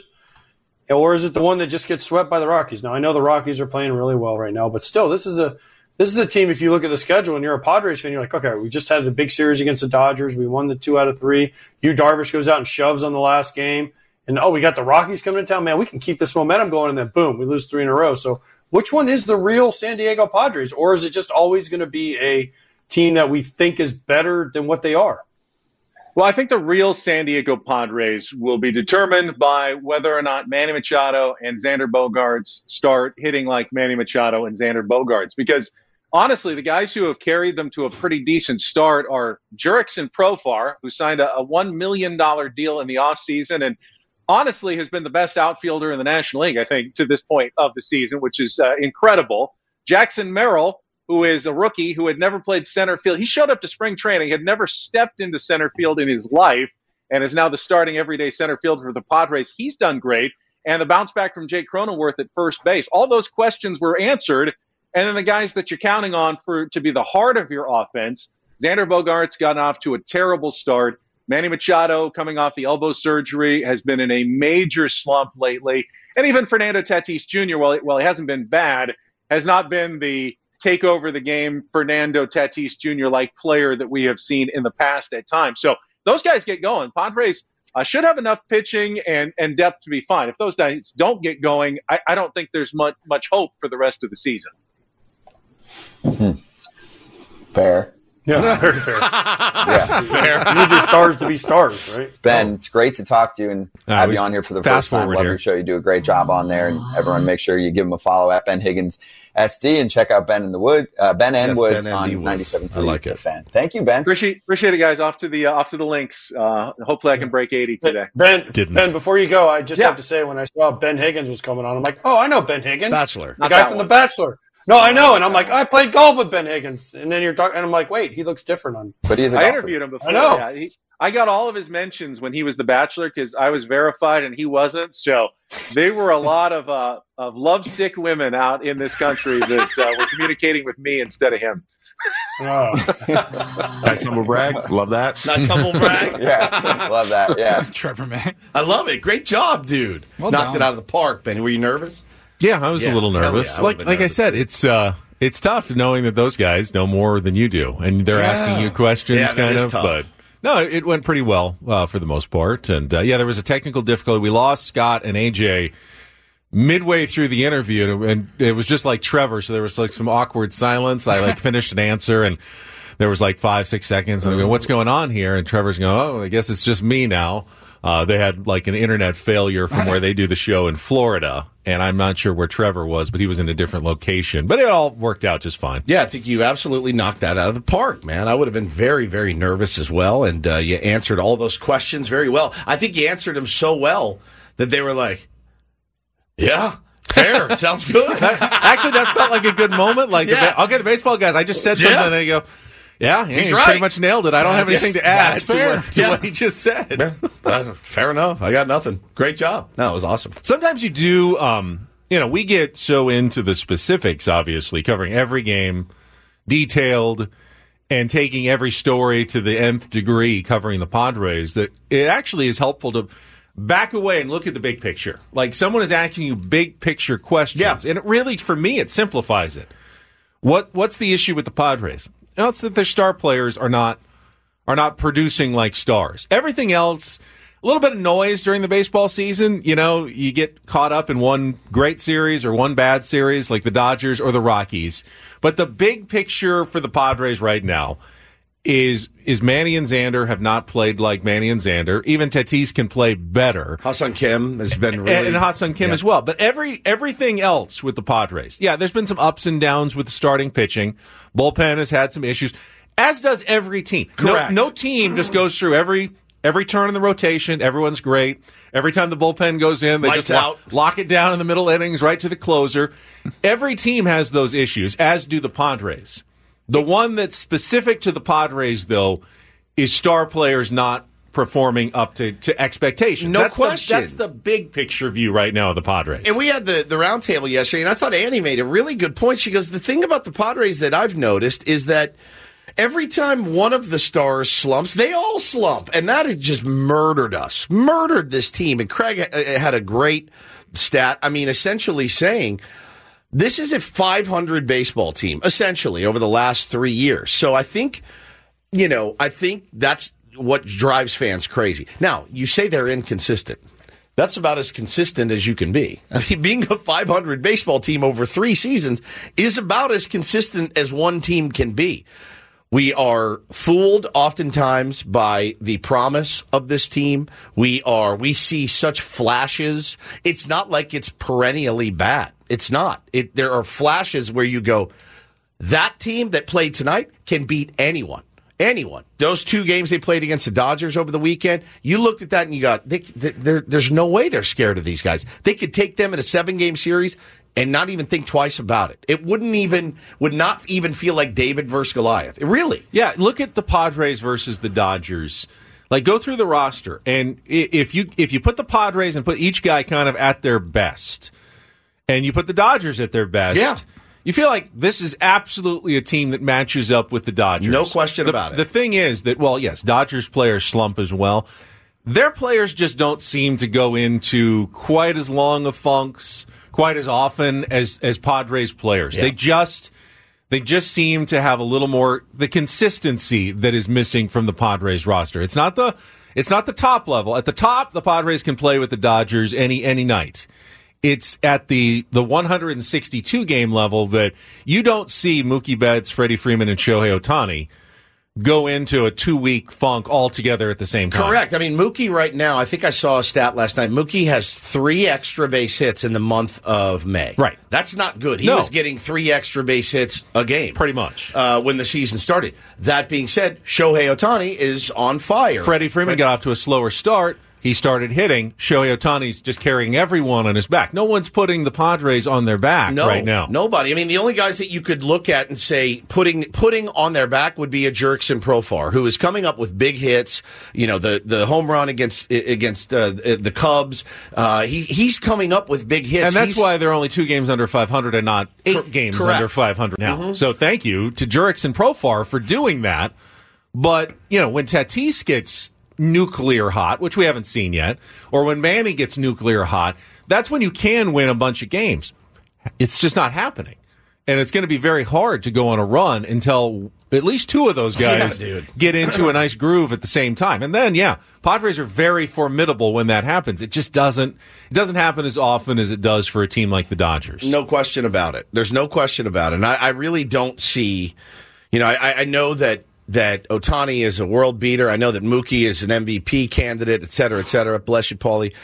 Or is it the one that just gets swept by the Rockies? Now, I know the Rockies are playing really well right now, but still, this is a team, if you look at the schedule and you're a Padres fan, you're like, okay, we just had the big series against the Dodgers. We won the 2 out of 3. Yu Darvish goes out and shoves on the last game. And, we got the Rockies coming to town. Man, we can keep this momentum going. And then, boom, we lose 3 in a row. So which one is the real San Diego Padres? Or is it just always going to be a team that we think is better than what they are? Well, I think the real San Diego Padres will be determined by whether or not Manny Machado and Xander Bogaerts start hitting like Manny Machado and Xander Bogaerts. Because honestly, the guys who have carried them to a pretty decent start are Jurickson Profar, who signed a $1 million deal in the offseason and honestly has been the best outfielder in the National League, I think, to this point of the season, which is incredible. Jackson Merrill, who is a rookie who had never played center field. He showed up to spring training, had never stepped into center field in his life, and is now the starting everyday center fielder for the Padres. He's done great. And the bounce back from Jake Cronenworth at first base. All those questions were answered. And then the guys that you're counting on to be the heart of your offense, Xander Bogaerts got off to a terrible start. Manny Machado, coming off the elbow surgery, has been in a major slump lately. And even Fernando Tatis Jr., while he hasn't been bad, has not been the take over the game Fernando Tatis Jr.-like player that we have seen in the past at times. So those guys get going. Padres should have enough pitching and depth to be fine. If those guys don't get going, I don't think there's much hope for the rest of the season. Mm-hmm. Fair. Yeah, very fair. Yeah, fair. You need your stars to be stars, right? Ben, it's great to talk to you and have you on here for the first time. Love your show. You do a great job on there, and everyone make sure you give him a follow at Ben Higgins SD and check out Ben and Woods on 97.3 like The Fan. Thank you, Ben. Appreciate it, guys. Off to the links. Hopefully, I can break 80 today. Ben, before you go, I just have to say, when I saw Ben Higgins was coming on, I'm like, oh, I know Ben Higgins, Bachelor, the guy from The Bachelor. No, I know, and I'm like, I played golf with Ben Higgins, and then you're talking, and I'm like, wait, he looks different on. But he's a I golfer. interviewed him before. I know. Yeah, I got all of his mentions when he was the Bachelor because I was verified and he wasn't. So they were a lot of lovesick women out in this country that were communicating with me instead of him. Oh. Nice humble brag. Love that. Nice humble brag. Yeah, love that. Yeah, Trevor, man. I love it. Great job, dude. Well Knocked done. it out of the park, Benny. Were you nervous? Yeah, I was a little nervous. Yeah, I would've been like I nervous, said, too. it's tough knowing that those guys know more than you do, and they're asking you questions, Yeah, that kind is of. tough. But no, it went pretty well for the most part. And there was a technical difficulty. We lost Scott and AJ midway through the interview, and it was just like Trevor. So there was like some awkward silence. I finished an answer, and there was like 5-6 seconds. And I go, "What's going on here?" And Trevor's going, "Oh, I guess it's just me now." They had like an internet failure from where they do the show in Florida, and I'm not sure where Trevor was, but he was in a different location. But it all worked out just fine. Yeah, I think you absolutely knocked that out of the park, man. I would have been very, very nervous as well, and you answered all those questions very well. I think you answered them so well that they were like, yeah, fair, sounds good. Actually, that felt like a good moment. Like, the baseball guys, I just said something, and they go, yeah, he's he right. pretty much nailed it. I don't have anything to add to what he just said. Fair enough. I got nothing. Great job. No, it was awesome. Sometimes you do, we get so into the specifics, obviously, covering every game, detailed, and taking every story to the nth degree, covering the Padres, that it actually is helpful to back away and look at the big picture. Like, someone is asking you big picture questions. And it really, for me, it simplifies it. What's the issue with the Padres? It's that their star players are not producing like stars. Everything else, a little bit of noise during the baseball season. You get caught up in one great series or one bad series like the Dodgers or the Rockies. But the big picture for the Padres right now is Manny and Xander have not played like Manny and Xander. Even Tatis can play better. Ha-Seong Kim has been really... And Ha-Seong Kim as well. But everything else with the Padres, there's been some ups and downs with the starting pitching. Bullpen has had some issues, as does every team. Correct. No team just goes through every turn in the rotation. Everyone's great. Every time the bullpen goes in, they Lights just out. lock it down in the middle innings right to the closer. Every team has those issues, as do the Padres. The one that's specific to the Padres, though, is star players not performing up to expectations. No question. That's the big picture view right now of the Padres. And we had the roundtable yesterday, and I thought Annie made a really good point. She goes, the thing about the Padres that I've noticed is that every time one of the stars slumps, they all slump. And that has just murdered this team. And Craig had a great stat. I mean, essentially saying this is a 500 baseball team, essentially, over the last 3 years. So I think that's what drives fans crazy. Now, you say they're inconsistent. That's about as consistent as you can be. I mean, being a 500 baseball team over 3 seasons is about as consistent as one team can be. We are fooled oftentimes by the promise of this team. We see such flashes. It's not like it's perennially bad. It's not. There are flashes where you go, that team that played tonight can beat anyone. Anyone. Those 2 games they played against the Dodgers over the weekend, you looked at that and you got, there's no way they're scared of these guys. They could take them in a 7-game series and not even think twice about it. It would not even feel like David versus Goliath. Really. Yeah, look at the Padres versus the Dodgers. Like, go through the roster, and if you put the Padres and put each guy kind of at their best, and you put the Dodgers at their best, you feel like this is absolutely a team that matches up with the Dodgers. No question about it. The thing is that, yes, Dodgers players slump as well. Their players just don't seem to go into quite as long of funks quite as often as Padres players. Yeah. They just seem to have a little more the consistency that is missing from the Padres roster. It's not the top level. At the top, the Padres can play with the Dodgers any night. It's at the 162 game level that you don't see Mookie Betts, Freddie Freeman, and Shohei Ohtani go into a 2-week funk all together at the same time. Correct. I mean, Mookie right now, I think I saw a stat last night. Mookie has 3 extra base hits in the month of May. Right. That's not good. He was getting 3 extra base hits a game. Pretty much. When the season started. That being said, Shohei Ohtani is on fire. Freddie Freeman got off to a slower start. he started hitting, Shohei Ohtani's just carrying everyone on his back. No one's putting the Padres on their back right now. Nobody. I mean, the only guys that you could look at and say putting on their back would be a Jurickson Profar, who is coming up with big hits. You know, the home run against the Cubs. He's coming up with big hits. And that's why they're only 2 games under 500 and not 8 games under 500 now. Mm-hmm. So thank you to Jurickson Profar for doing that. But, you know, when Tatis gets nuclear hot, which we haven't seen yet, or when Manny gets nuclear hot, that's when you can win a bunch of games. It's just not happening. And it's going to be very hard to go on a run until at least 2 of those guys get into a nice groove at the same time. And then, Padres are very formidable when that happens. It just doesn't happen as often as it does for a team like the Dodgers. No question about it. There's no question about it. And I really don't see, I know that Ohtani is a world beater. I know that Mookie is an MVP candidate, et cetera, et cetera. Bless you, Paulie.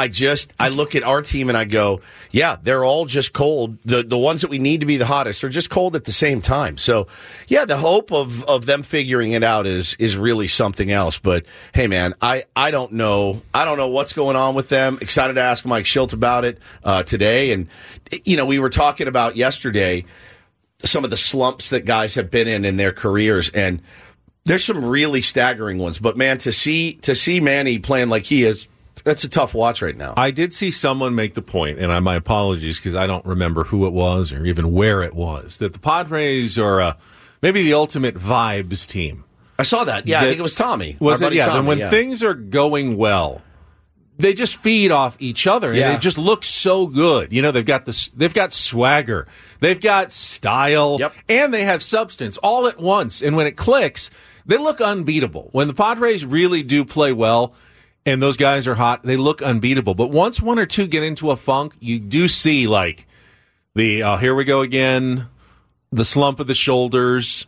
I look at our team and I go, they're all just cold. The ones that we need to be the hottest are just cold at the same time. So, the hope of them figuring it out is really something else. But hey, man, I don't know. I don't know what's going on with them. Excited to ask Mike Schilt about it today. And, we were talking about yesterday some of the slumps that guys have been in their careers, and there's some really staggering ones. But man, to see Manny playing like he is, that's a tough watch right now. I did see someone make the point, and my apologies because I don't remember who it was or even where it was, that the Padres are maybe the ultimate vibes team. I saw that. Yeah, I think it was Tommy. Was it? Yeah. And when things are going well, they just feed off each other, and it just looks so good. They've got swagger, they've got style, and they have substance all at once. And when it clicks, they look unbeatable. When the Padres really do play well, and those guys are hot, they look unbeatable. But once 1 or 2 get into a funk, you do see like the here we go again, the slump of the shoulders.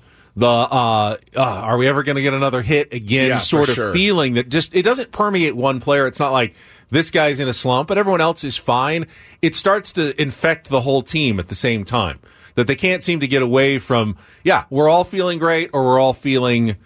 Are we ever going to get another hit again? Sort of feeling that it doesn't permeate one player. It's not like this guy's in a slump, but everyone else is fine. It starts to infect the whole team at the same time. That they can't seem to get away from, we're all feeling great or we're all feeling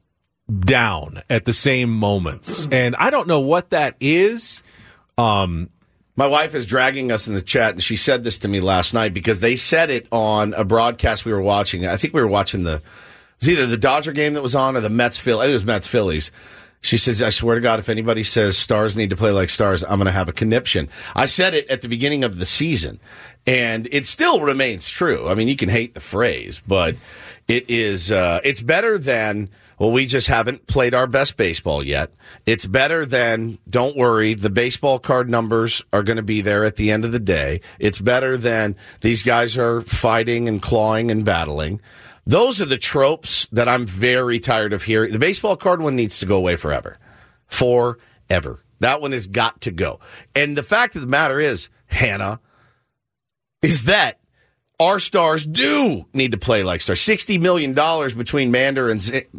down at the same moments. And I don't know what that is. My wife is dragging us in the chat, and she said this to me last night because they said it on a broadcast we were watching. I think we were watching it was either the Dodger game that was on or the Mets-Phillies. I think it was Mets-Phillies. She says, I swear to God, if anybody says stars need to play like stars, I'm going to have a conniption. I said it at the beginning of the season, and it still remains true. I mean, you can hate the phrase, but it is, it's better than, well, we just haven't played our best baseball yet. It's better than, don't worry, the baseball card numbers are going to be there at the end of the day. It's better than these guys are fighting and clawing and battling. Those are the tropes that I'm very tired of hearing. The baseball card one needs to go away forever. Forever. That one has got to go. And the fact of the matter is, Hannah, is that our stars do need to play like stars. $60 million between Mander and Zanny.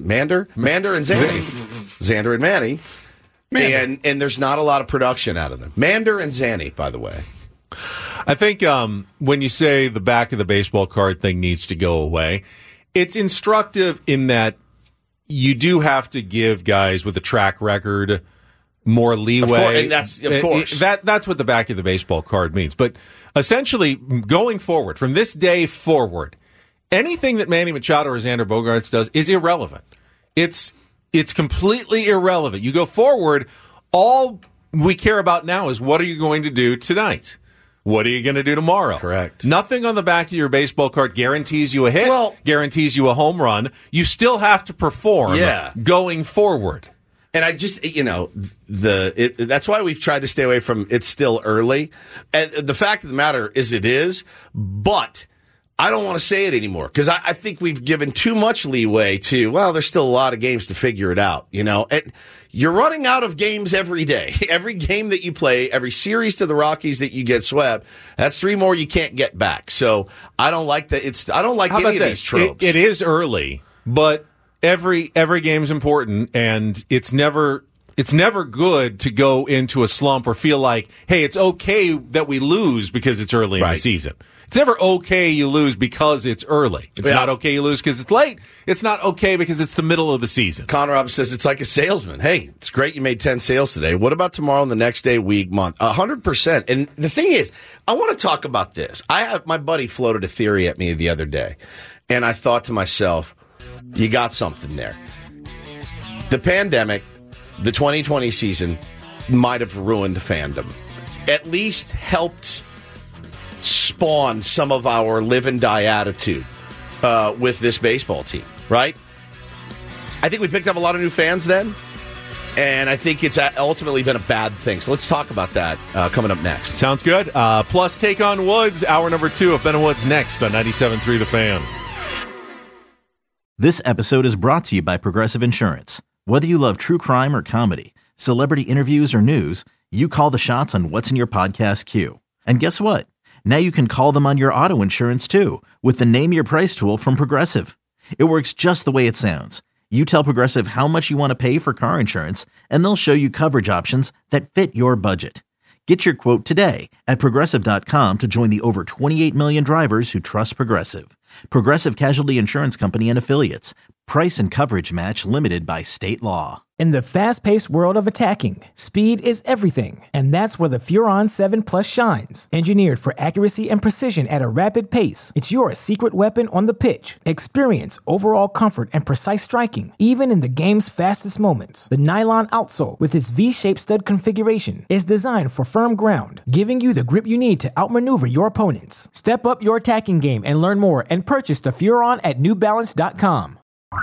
Xander and Manny. And there's not a lot of production out of them. Mander and Zanny, by the way. I think when you say the back of the baseball card thing needs to go away, it's instructive in that you do have to give guys with a track record more leeway. Of course. That's what the back of the baseball card means. But essentially, going forward, from this day forward, anything that Manny Machado or Xander Bogaerts does is irrelevant. It's completely irrelevant. You go forward, all we care about now is what are you going to do tonight? What are you going to do tomorrow? Correct. Nothing on the back of your baseball card guarantees you a hit, guarantees you a home run. You still have to perform going forward. And I just, that's why we've tried to stay away from it's still early. And the fact of the matter is it is, but I don't want to say it anymore because I think we've given too much leeway to, there's still a lot of games to figure it out, And you're running out of games every day. Every game that you play, every series to the Rockies that you get swept, that's 3 more you can't get back. So I don't like that. I don't like any of these tropes. It is early, but every game's important, and it's never good to go into a slump or feel like, hey, it's okay that we lose because it's early in the season. It's never okay you lose because it's early. It's not okay you lose because it's late. It's not okay because it's the middle of the season. Conor Roberts says it's like a salesman. Hey, it's great you made 10 sales today. What about tomorrow and the next day, week, month? 100%. And the thing is, I want to talk about this. My buddy floated a theory at me the other day, and I thought to myself, you got something there. The pandemic, the 2020 season, might have ruined fandom. At least helped spawn some of our live and die attitude with this baseball team, right? I think we picked up a lot of new fans then, and I think it's ultimately been a bad thing. So let's talk about that coming up next. Sounds good. Plus, take on Woods, hour number 2 of Ben and Woods next on 97.3 The Fan. This episode is brought to you by Progressive Insurance. Whether you love true crime or comedy, celebrity interviews or news, you call the shots on what's in your podcast queue. And guess what? Now you can call them on your auto insurance too with the Name Your Price tool from Progressive. It works just the way it sounds. You tell Progressive how much you want to pay for car insurance, and they'll show you coverage options that fit your budget. Get your quote today at Progressive.com to join the over 28 million drivers who trust Progressive. Progressive Casualty Insurance Company and Affiliates. Price and coverage match limited by state law. In the fast-paced world of attacking, speed is everything, and that's where the Furon 7 Plus shines. Engineered for accuracy and precision at a rapid pace, it's your secret weapon on the pitch. Experience overall comfort and precise striking, even in the game's fastest moments. The nylon outsole, with its V-shaped stud configuration, is designed for firm ground, giving you the grip you need to outmaneuver your opponents. Step up your attacking game and learn more, and purchase the Furon at NewBalance.com.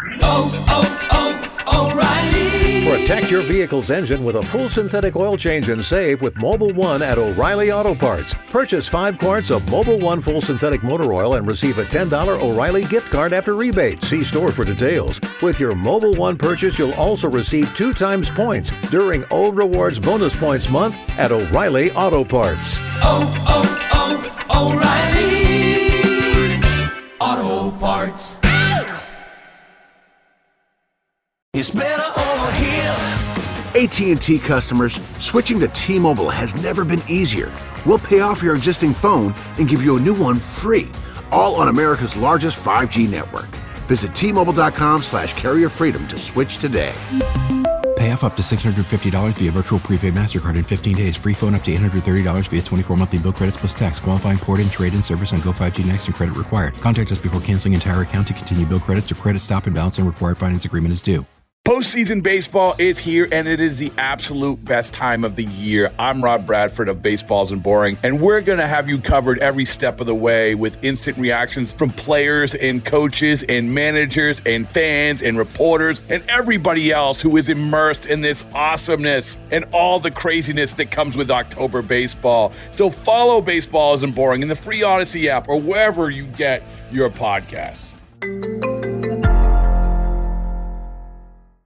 O'Reilly. Protect your vehicle's engine with a full synthetic oil change and save with Mobil 1 at O'Reilly Auto Parts. Purchase 5 quarts of Mobil 1 full synthetic motor oil and receive a $10 O'Reilly gift card after rebate. See store for details. With your Mobil 1 purchase, you'll also receive 2 times points during O Rewards Bonus Points Month at O'Reilly Auto Parts. O'Reilly Auto Parts. It's better over here. AT&T customers, switching to T-Mobile has never been easier. We'll pay off your existing phone and give you a new one free, all on America's largest 5G network. Visit T-Mobile.com/carrier freedom to switch today. Pay off up to $650 via virtual prepaid MasterCard in 15 days. Free phone up to $830 via 24 monthly bill credits plus tax. Qualifying port-in, trade-in service on Go 5G Next and credit required. Contact us before canceling entire account to continue bill credits or credit stop and balance and required finance agreement is due. Postseason baseball is here, and it is the absolute best time of the year. I'm Rob Bradford of Baseballs and Boring, and we're going to have you covered every step of the way with instant reactions from players and coaches and managers and fans and reporters and everybody else who is immersed in this awesomeness and all the craziness that comes with October baseball. So follow Baseballs and Boring in the free Odyssey app or wherever you get your podcasts.